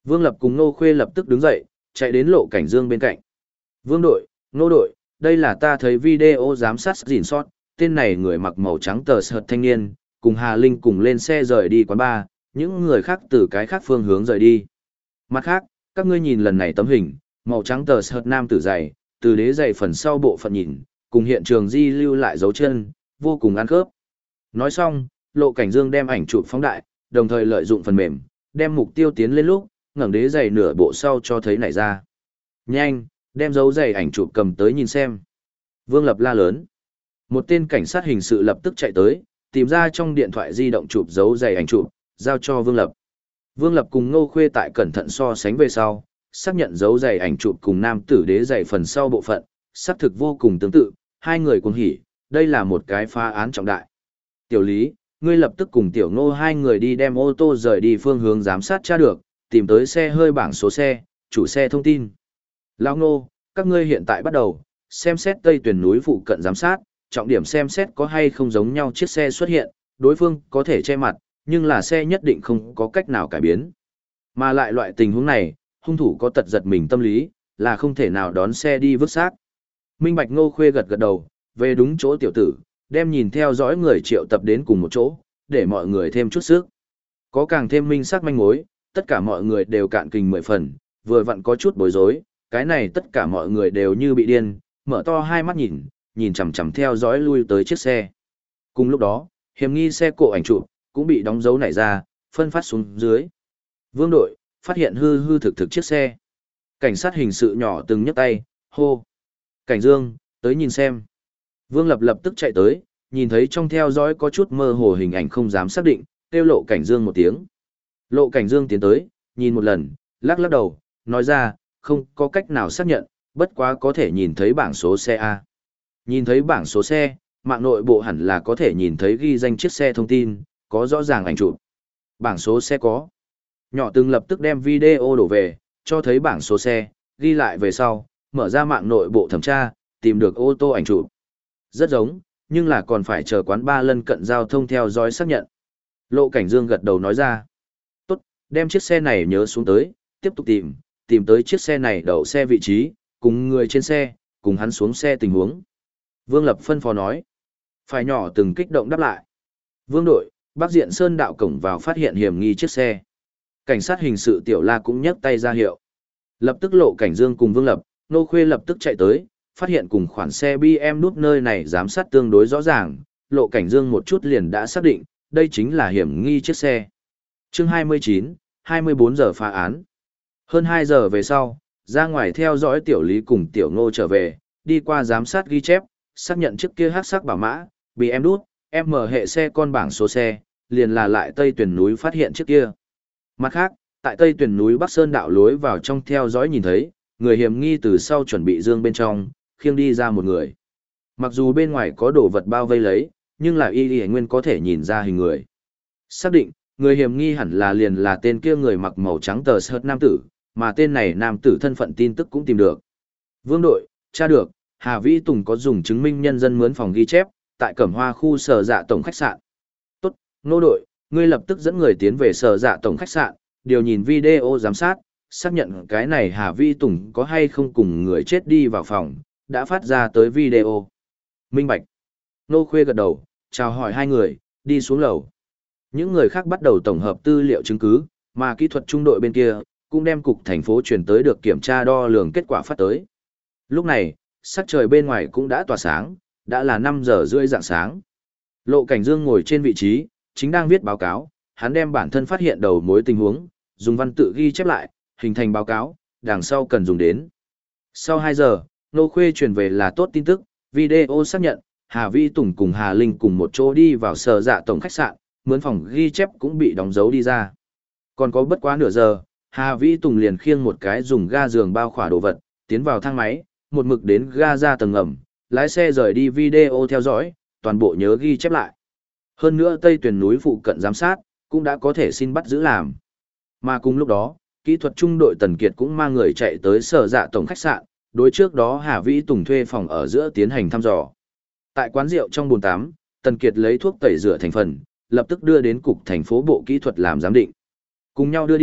Vương Lập cùng Ngô Khuê lập tức đứng dậy, chạy đến Lộ Cảnh Dương bên cạnh. Vương đội, Ngô đội, đây là ta thấy video giám sát gìn sót, tên này người mặc màu trắng tờ sợt thanh niên, cùng Hà Linh cùng lên xe rời đi quán bar, những người khác từ cái khác phương hướng rời đi. Mặt khác, các ngươi nhìn lần này tấm hình, màu trắng tờ sợt nam tử dày, từ đế dày phần sau bộ phận nhìn, cùng hiện trường di lưu lại dấu chân, vô cùng ăn khớp. Nói xong, Lộ Cảnh Dương đem ảnh chụp phóng đại, đồng thời lợi dụng phần mềm, đem mục tiêu tiến lên lúc, ngẩng đế dày nửa bộ sau cho thấy nảy ra. Nhanh, đem dấu dày ảnh chụp cầm tới nhìn xem. Vương Lập la lớn. Một tên cảnh sát hình sự lập tức chạy tới, tìm ra trong điện thoại di động chụp dấu dày ảnh chụp, giao cho Vương Lập. Vương Lập cùng Ngô Khuê tại cẩn thận so sánh về sau, xác nhận dấu dày ảnh chụp cùng nam tử đế dày phần sau bộ phận, xác thực vô cùng tương tự, hai người cùng hỉ, đây là một cái phá án trọng đại. Tiểu Lý, ngươi lập tức cùng Tiểu Ngô hai người đi đem ô tô rời đi phương hướng giám sát tra được, tìm tới xe hơi bảng số xe, chủ xe thông tin. Lão Ngô, các ngươi hiện tại bắt đầu, xem xét Tây Tuyền núi phụ cận giám sát, trọng điểm xem xét có hay không giống nhau chiếc xe xuất hiện, đối phương có thể che mặt, nhưng là xe nhất định không có cách nào cải biến. Mà lại loại tình huống này, hung thủ có tật giật mình tâm lý, là không thể nào đón xe đi vứt xác. Minh Bạch Ngô Khuê gật gật đầu, về đúng chỗ tiểu tử, đem nhìn theo dõi người triệu tập đến cùng một chỗ, để mọi người thêm chút sức. Có càng thêm minh xác manh mối, tất cả mọi người đều cạn kình mười phần, vừa vặn có chút bối rối, cái này tất cả mọi người đều như bị điên, mở to hai mắt nhìn, nhìn chằm chằm theo dõi lui tới chiếc xe. Cùng lúc đó, hiểm nghi xe cộ ảnh chụp cũng bị đóng dấu nảy ra, phân phát xuống dưới. Vương đội, phát hiện hư hư thực thực chiếc xe. Cảnh sát hình sự nhỏ từng nhấc tay, hô. Cảnh Dương, tới nhìn xem. Vương Lập lập tức chạy tới, nhìn thấy trong theo dõi có chút mơ hồ hình ảnh không dám xác định, kêu Lộ Cảnh Dương một tiếng. Lộ Cảnh Dương tiến tới, nhìn một lần, lắc lắc đầu, nói ra, không có cách nào xác nhận, bất quá có thể nhìn thấy bảng số xe A. Nhìn thấy bảng số xe, mạng nội bộ hẳn là có thể nhìn thấy ghi danh chiếc xe thông tin, có rõ ràng ảnh chụp. Bảng số xe có. Nhỏ từng lập tức đem video đổ về, cho thấy bảng số xe, ghi lại về sau, mở ra mạng nội bộ thẩm tra, tìm được ô tô ảnh chụp. Rất giống, nhưng là còn phải chờ quán ba lân cận giao thông theo dõi xác nhận. Lộ Cảnh Dương gật đầu nói ra. Tốt, đem chiếc xe này nhớ xuống tới, tiếp tục tìm, tìm tới chiếc xe này đậu xe vị trí, cùng người trên xe, cùng hắn xuống xe tình huống. Vương Lập phân phó nói. Phải nhỏ từng kích động đáp lại. Vương đội, Bắc Diện Sơn đạo cổng vào phát hiện hiểm nghi chiếc xe. Cảnh sát hình sự Tiểu La cũng nhấc tay ra hiệu. Lập tức Lộ Cảnh Dương cùng Vương Lập, Nô Khuê lập tức chạy tới, phát hiện cùng khoản xe bê em nút nơi này giám sát tương đối rõ ràng, Lộ Cảnh Dương một chút liền đã xác định, đây chính là hiểm nghi chiếc xe. Chương hai mươi chín, hai mươi bốn giờ phá án. Hơn hai giờ về sau, ra ngoài theo dõi Tiểu Lý cùng Tiểu Ngô trở về, đi qua giám sát ghi chép, xác nhận chiếc kia hắc sắc bảo mã, bê em nút, M hệ xe con bảng số xe, liền là lại Tây Tuyền núi phát hiện chiếc kia. Mặt khác, tại Tây Tuyền núi Bắc Sơn đạo lối vào trong theo dõi nhìn thấy, người hiểm nghi từ sau chuẩn bị dương bên trong, khiêng đi ra một người. Mặc dù bên ngoài có đồ vật bao vây lấy, nhưng là y y nguyên có thể nhìn ra hình người. Xác định, người hiểm nghi hẳn là liền là tên kia người mặc màu trắng tờ sợt nam tử, mà tên này nam tử thân phận tin tức cũng tìm được. Vương đội, tra được, Hà Vĩ Tùng có dùng chứng minh nhân dân mướn phòng ghi chép, tại Cẩm Hoa khu sở dạ tổng khách sạn. Tốt, nô đội, ngươi lập tức dẫn người tiến về sở dạ tổng khách sạn, điều nhìn video giám sát, xác nhận cái này Hà Vĩ Tùng có hay không cùng người chết đi vào phòng, đã phát ra tới video. Minh Bạch. Nô Khuê gật đầu, chào hỏi hai người, đi xuống lầu. Những người khác bắt đầu tổng hợp tư liệu chứng cứ, mà kỹ thuật trung đội bên kia, cũng đem cục thành phố chuyển tới được kiểm tra đo lường kết quả phát tới. Lúc này, sắc trời bên ngoài cũng đã tỏa sáng, đã là năm giờ rưỡi rạng sáng. Lộ Cảnh Dương ngồi trên vị trí, chính đang viết báo cáo, hắn đem bản thân phát hiện đầu mối tình huống, dùng văn tự ghi chép lại, hình thành báo cáo, đằng sau cần dùng đến. Sau hai giờ, Nô Khuê truyền về là tốt tin tức, video xác nhận, Hà Vĩ Tùng cùng Hà Linh cùng một chỗ đi vào sở dạ tổng khách sạn, mướn phòng ghi chép cũng bị đóng dấu đi ra. Còn có bất quá nửa giờ, Hà Vĩ Tùng liền khiêng một cái dùng ga giường bao khỏa đồ vật, tiến vào thang máy, một mực đến ga ra tầng ngầm, lái xe rời đi video theo dõi, toàn bộ nhớ ghi chép lại. Hơn nữa Tây Tuyền núi phụ cận giám sát, cũng đã có thể xin bắt giữ làm. Mà cùng lúc đó, kỹ thuật trung đội Tần Kiệt cũng mang người chạy tới sở dạ tổng khách sạn, đối trước đó Hà Vĩ Tùng thuê phòng ở giữa tiến hành thăm dò. Tại quán rượu trong bồn tắm, Tần Kiệt lấy thuốc tẩy rửa thành phần, lập tức đưa đến cục thành phố bộ kỹ thuật làm giám định. Cùng nhau đưa đi,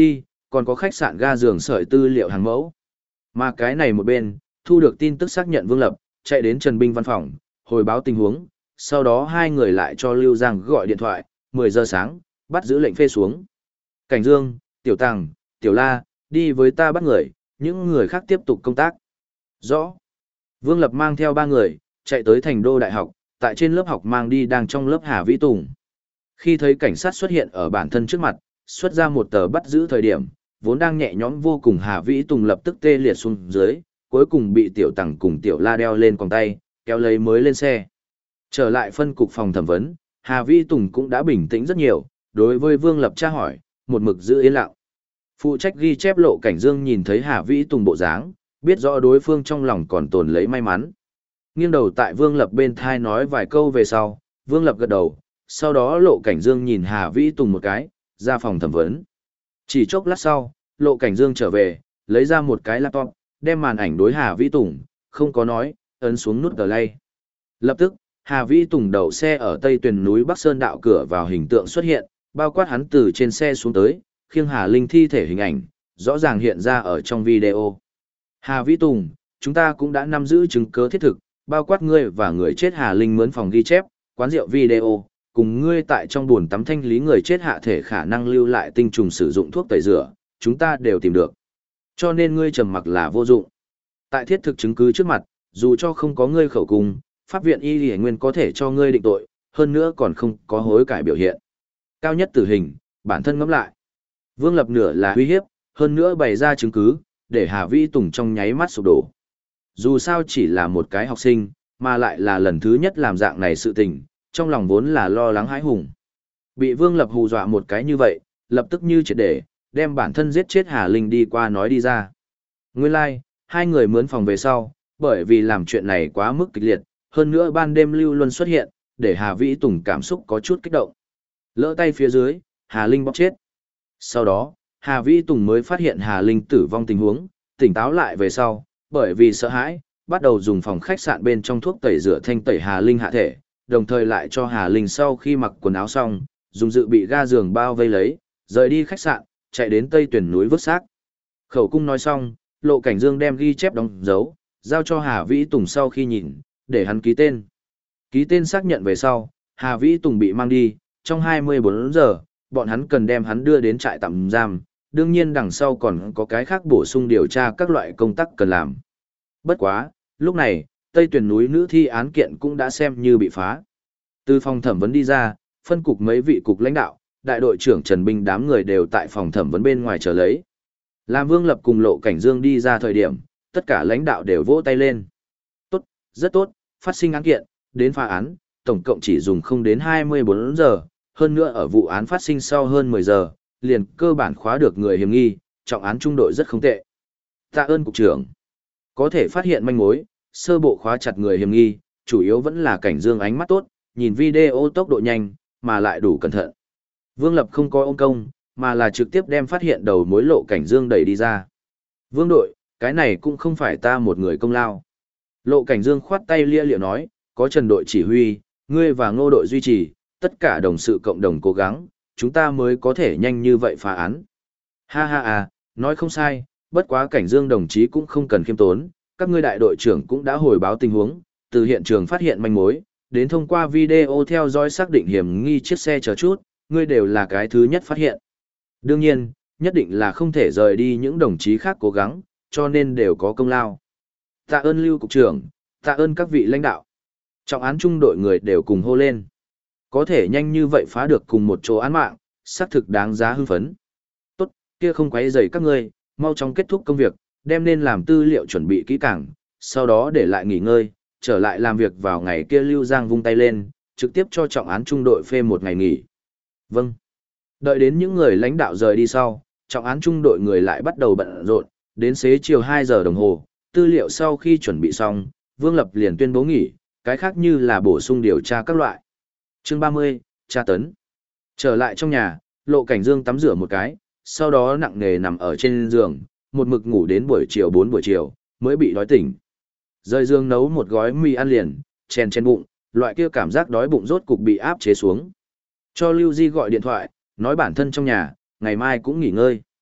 còn có khách sạn ga giường sợi tư liệu hàng mẫu. Mà cái này một bên, thu được tin tức xác nhận Vương Lập, chạy đến Trần Binh văn phòng, hồi báo tình huống, sau đó hai người lại cho Lưu Giang gọi điện thoại, mười giờ sáng, bắt giữ lệnh phê xuống. Cảnh Dương, Tiểu Tàng, Tiểu La, đi với ta bắt người, những người khác tiếp tục công tác. Rõ. Vương Lập mang theo ba người, chạy tới thành đô đại học, tại trên lớp học mang đi đang trong lớp Hà Vĩ Tùng. Khi thấy cảnh sát xuất hiện ở bản thân trước mặt, xuất ra một tờ bắt giữ thời điểm, vốn đang nhẹ nhõm vô cùng Hà Vĩ Tùng lập tức tê liệt xuống dưới, cuối cùng bị Tiểu Tằng cùng Tiểu La đeo lên còng tay, kéo lấy mới lên xe. Trở lại phân cục phòng thẩm vấn, Hà Vĩ Tùng cũng đã bình tĩnh rất nhiều, đối với Vương Lập tra hỏi, một mực giữ yên lặng. Phụ trách ghi chép Lộ Cảnh Dương nhìn thấy Hà Vĩ Tùng bộ dáng, biết rõ đối phương trong lòng còn tồn lấy may mắn. Nghiêng đầu tại Vương Lập bên thai nói vài câu về sau, Vương Lập gật đầu, sau đó Lộ Cảnh Dương nhìn Hà Vĩ Tùng một cái, ra phòng thẩm vấn. Chỉ chốc lát sau, Lộ Cảnh Dương trở về, lấy ra một cái laptop, đem màn ảnh đối Hà Vĩ Tùng, không có nói, ấn xuống nút delay. Lập tức, Hà Vĩ Tùng đậu xe ở Tây Tuyền núi Bắc Sơn đạo cửa vào hình tượng xuất hiện, bao quát hắn từ trên xe xuống tới, khiêng Hà Linh thi thể hình ảnh, rõ ràng hiện ra ở trong video. Hà Vĩ Tùng, chúng ta cũng đã nắm giữ chứng cứ thiết thực, bao quát ngươi và người chết Hà Linh mướn phòng ghi chép, quán rượu video, cùng ngươi tại trong buồn tắm thanh lý người chết hạ thể khả năng lưu lại tinh trùng sử dụng thuốc tẩy rửa, chúng ta đều tìm được. Cho nên ngươi trầm mặc là vô dụng. Tại thiết thực chứng cứ trước mặt, dù cho không có ngươi khẩu cung, pháp viện y y nguyên có thể cho ngươi định tội, hơn nữa còn không có hối cải biểu hiện. Cao nhất tử hình, bản thân ngẫm lại. Vương Lập nửa là uy hiếp, hơn nữa bày ra chứng cứ, để Hà Vĩ Tùng trong nháy mắt sụp đổ. Dù sao chỉ là một cái học sinh, mà lại là lần thứ nhất làm dạng này sự tình, trong lòng vốn là lo lắng hãi hùng. Bị Vương Lập hù dọa một cái như vậy, lập tức như triệt để, đem bản thân giết chết Hà Linh đi qua nói đi ra. Nguyên lai, like, hai người mướn phòng về sau, bởi vì làm chuyện này quá mức kịch liệt, hơn nữa ban đêm Lưu Luân xuất hiện, để Hà Vĩ Tùng cảm xúc có chút kích động. Lỡ tay phía dưới, Hà Linh bóp chết. Sau đó, Hà Vĩ Tùng mới phát hiện Hà Linh tử vong tình huống, tỉnh táo lại về sau, bởi vì sợ hãi, bắt đầu dùng phòng khách sạn bên trong thuốc tẩy rửa thanh tẩy Hà Linh hạ thể, đồng thời lại cho Hà Linh sau khi mặc quần áo xong, dùng dự bị ga giường bao vây lấy, rời đi khách sạn, chạy đến Tây Tuyển núi vứt xác. Khẩu cung nói xong, Lộ Cảnh Dương đem ghi chép đóng dấu, giao cho Hà Vĩ Tùng sau khi nhìn, để hắn ký tên. Ký tên xác nhận về sau, Hà Vĩ Tùng bị mang đi, trong hai mươi bốn giờ, bọn hắn cần đem hắn đưa đến trại tạm giam, đương nhiên đằng sau còn có cái khác bổ sung điều tra các loại công tác cần làm. Bất quá, lúc này, Tây Tuyển núi nữ thi án kiện cũng đã xem như bị phá. Từ phòng thẩm vấn đi ra, phân cục mấy vị cục lãnh đạo, đại đội trưởng Trần Binh đám người đều tại phòng thẩm vấn bên ngoài chờ lấy. Làm Vương Lập cùng Lộ Cảnh Dương đi ra thời điểm, tất cả lãnh đạo đều vỗ tay lên. Tốt, rất tốt, phát sinh án kiện, đến phá án, tổng cộng chỉ dùng không đến hai mươi bốn giờ, hơn nữa ở vụ án phát sinh sau hơn mười giờ, liền cơ bản khóa được người hiểm nghi, trọng án trung đội rất không tệ. Tạ ơn cục trưởng. Có thể phát hiện manh mối, sơ bộ khóa chặt người hiểm nghi, chủ yếu vẫn là Cảnh Dương ánh mắt tốt, nhìn video tốc độ nhanh, mà lại đủ cẩn thận. Vương Lập không có ôm công, mà là trực tiếp đem phát hiện đầu mối Lộ Cảnh Dương đẩy đi ra. Vương đội, cái này cũng không phải ta một người công lao. Lộ Cảnh Dương khoát tay lia lịa nói, có Trần đội chỉ huy, ngươi và Ngô đội duy trì, tất cả đồng sự cộng đồng cố gắng, chúng ta mới có thể nhanh như vậy phá án. Ha ha à, nói không sai, bất quá Cảnh Dương đồng chí cũng không cần khiêm tốn, các ngươi đại đội trưởng cũng đã hồi báo tình huống, từ hiện trường phát hiện manh mối, đến thông qua video theo dõi xác định hiểm nghi chiếc xe chờ chút, ngươi đều là cái thứ nhất phát hiện. Đương nhiên, nhất định là không thể rời đi những đồng chí khác cố gắng, cho nên đều có công lao. Tạ ơn Lưu cục trưởng, tạ ơn các vị lãnh đạo. Trọng án trung đội người đều cùng hô lên. Có thể nhanh như vậy phá được cùng một chỗ án mạng, xác thực đáng giá hưng phấn. Tốt, kia không quấy rầy các ngươi, mau chóng kết thúc công việc, đem nên làm tư liệu chuẩn bị kỹ càng, sau đó để lại nghỉ ngơi, trở lại làm việc vào ngày kia. Lưu Giang vung tay lên, trực tiếp cho trọng án trung đội phê một ngày nghỉ. Vâng. Đợi đến những người lãnh đạo rời đi sau, trọng án trung đội người lại bắt đầu bận rộn, đến xế chiều hai giờ đồng hồ, tư liệu sau khi chuẩn bị xong, Vương Lập liền tuyên bố nghỉ, cái khác như là bổ sung điều tra các loại. Chương ba mươi, tra tấn. Trở lại trong nhà, Lộ Cảnh Dương tắm rửa một cái, sau đó nặng nề nằm ở trên giường, một mực ngủ đến buổi chiều bốn buổi chiều, mới bị đói tỉnh. Rời giường nấu một gói mì ăn liền, chèn trên bụng, loại kia cảm giác đói bụng rốt cục bị áp chế xuống. Cho Lưu Di gọi điện thoại, nói bản thân trong nhà, ngày mai cũng nghỉ ngơi.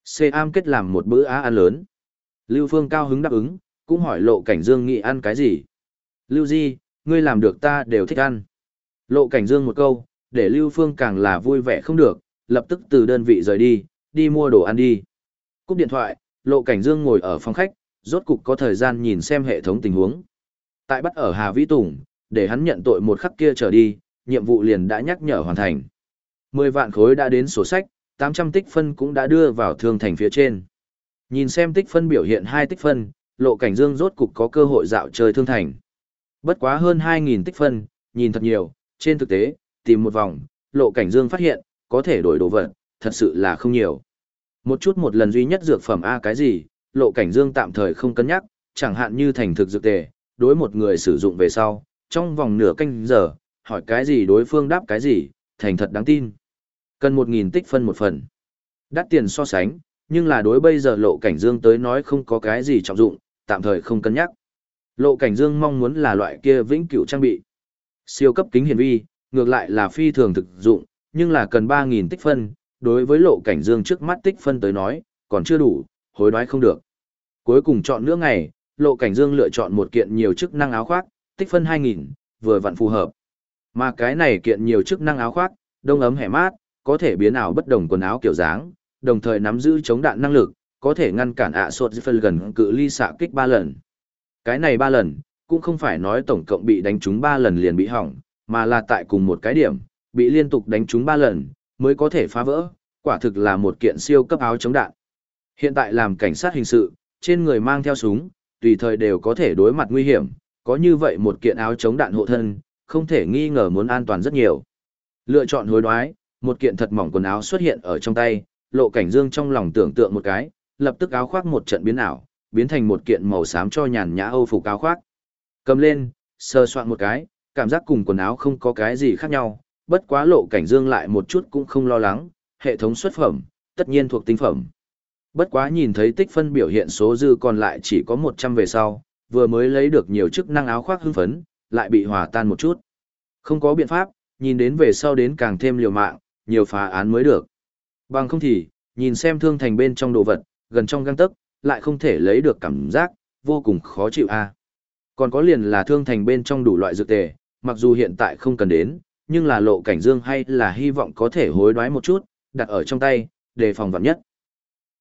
Cam kết làm một bữa ăn lớn. Lưu Phương cao hứng đáp ứng, cũng hỏi Lộ Cảnh Dương nghĩ ăn cái gì. Lưu Di, ngươi làm được ta đều thích ăn. Lộ Cảnh Dương một câu, để Lưu Phương càng là vui vẻ không được, lập tức từ đơn vị rời đi, đi mua đồ ăn đi. Cúp điện thoại, Lộ Cảnh Dương ngồi ở phòng khách, rốt cục có thời gian nhìn xem hệ thống tình huống. Tại bắt ở Hà Vĩ Tùng, để hắn nhận tội một khắc kia trở đi, nhiệm vụ liền đã nhắc nhở hoàn thành. mười vạn khối đã đến sổ sách, tám trăm tích phân cũng đã đưa vào thương thành phía trên. Nhìn xem tích phân biểu hiện hai tích phân, Lộ Cảnh Dương rốt cục có cơ hội dạo chơi thương thành. Bất quá hơn hai nghìn tích phân, nhìn thật nhiều, trên thực tế, tìm một vòng, Lộ Cảnh Dương phát hiện, có thể đổi đồ vật, thật sự là không nhiều. Một chút một lần duy nhất dược phẩm A cái gì, Lộ Cảnh Dương tạm thời không cân nhắc, chẳng hạn như thành thực dược tề, đối một người sử dụng về sau, trong vòng nửa canh giờ, hỏi cái gì đối phương đáp cái gì, thành thật đáng tin. Cần một nghìn tích phân một phần. Đắt tiền so sánh, nhưng là đối bây giờ Lộ Cảnh Dương tới nói không có cái gì trọng dụng, tạm thời không cân nhắc. Lộ Cảnh Dương mong muốn là loại kia vĩnh cửu trang bị. Siêu cấp kính hiển vi, ngược lại là phi thường thực dụng, nhưng là cần ba nghìn tích phân, đối với Lộ Cảnh Dương trước mắt tích phân tới nói, còn chưa đủ, hối đoái không được. Cuối cùng chọn nửa ngày, Lộ Cảnh Dương lựa chọn một kiện nhiều chức năng áo khoác, tích phân hai nghìn, vừa vặn phù hợp. Mà cái này kiện nhiều chức năng áo khoác, đông ấm hẻ mát, có thể biến ảo bất đồng quần áo kiểu dáng, đồng thời nắm giữ chống đạn năng lực, có thể ngăn cản ạ sột phân gần cự ly xạ kích ba lần. Cái này ba lần, cũng không phải nói tổng cộng bị đánh trúng ba lần liền bị hỏng, mà là tại cùng một cái điểm, bị liên tục đánh trúng ba lần, mới có thể phá vỡ, quả thực là một kiện siêu cấp áo chống đạn. Hiện tại làm cảnh sát hình sự, trên người mang theo súng, tùy thời đều có thể đối mặt nguy hiểm, có như vậy một kiện áo chống đạn hộ thân, không thể nghi ngờ muốn an toàn rất nhiều. Lựa chọn hối đoái, một kiện thật mỏng quần áo xuất hiện ở trong tay, Lộ Cảnh Dương trong lòng tưởng tượng một cái, lập tức áo khoác một trận biến ảo, biến thành một kiện màu xám cho nhàn nhã Âu phục áo khoác. Cầm lên, sờ soạn một cái, cảm giác cùng quần áo không có cái gì khác nhau, bất quá Lộ Cảnh Dương lại một chút cũng không lo lắng, hệ thống xuất phẩm, tất nhiên thuộc tinh phẩm. Bất quá nhìn thấy tích phân biểu hiện số dư còn lại chỉ có một trăm về sau, vừa mới lấy được nhiều chức năng áo khoác hưng phấn, lại bị hòa tan một chút. Không có biện pháp, nhìn đến về sau đến càng thêm liều mạng, nhiều phá án mới được. Bằng không thì, nhìn xem thương thành bên trong đồ vật, gần trong găng tấc, lại không thể lấy được cảm giác, vô cùng khó chịu a. Còn có liền là thương thành bên trong đủ loại dược tề, mặc dù hiện tại không cần đến, nhưng là Lộ Cảnh Dương hay là hy vọng có thể hối đoái một chút, đặt ở trong tay, đề phòng vạn nhất.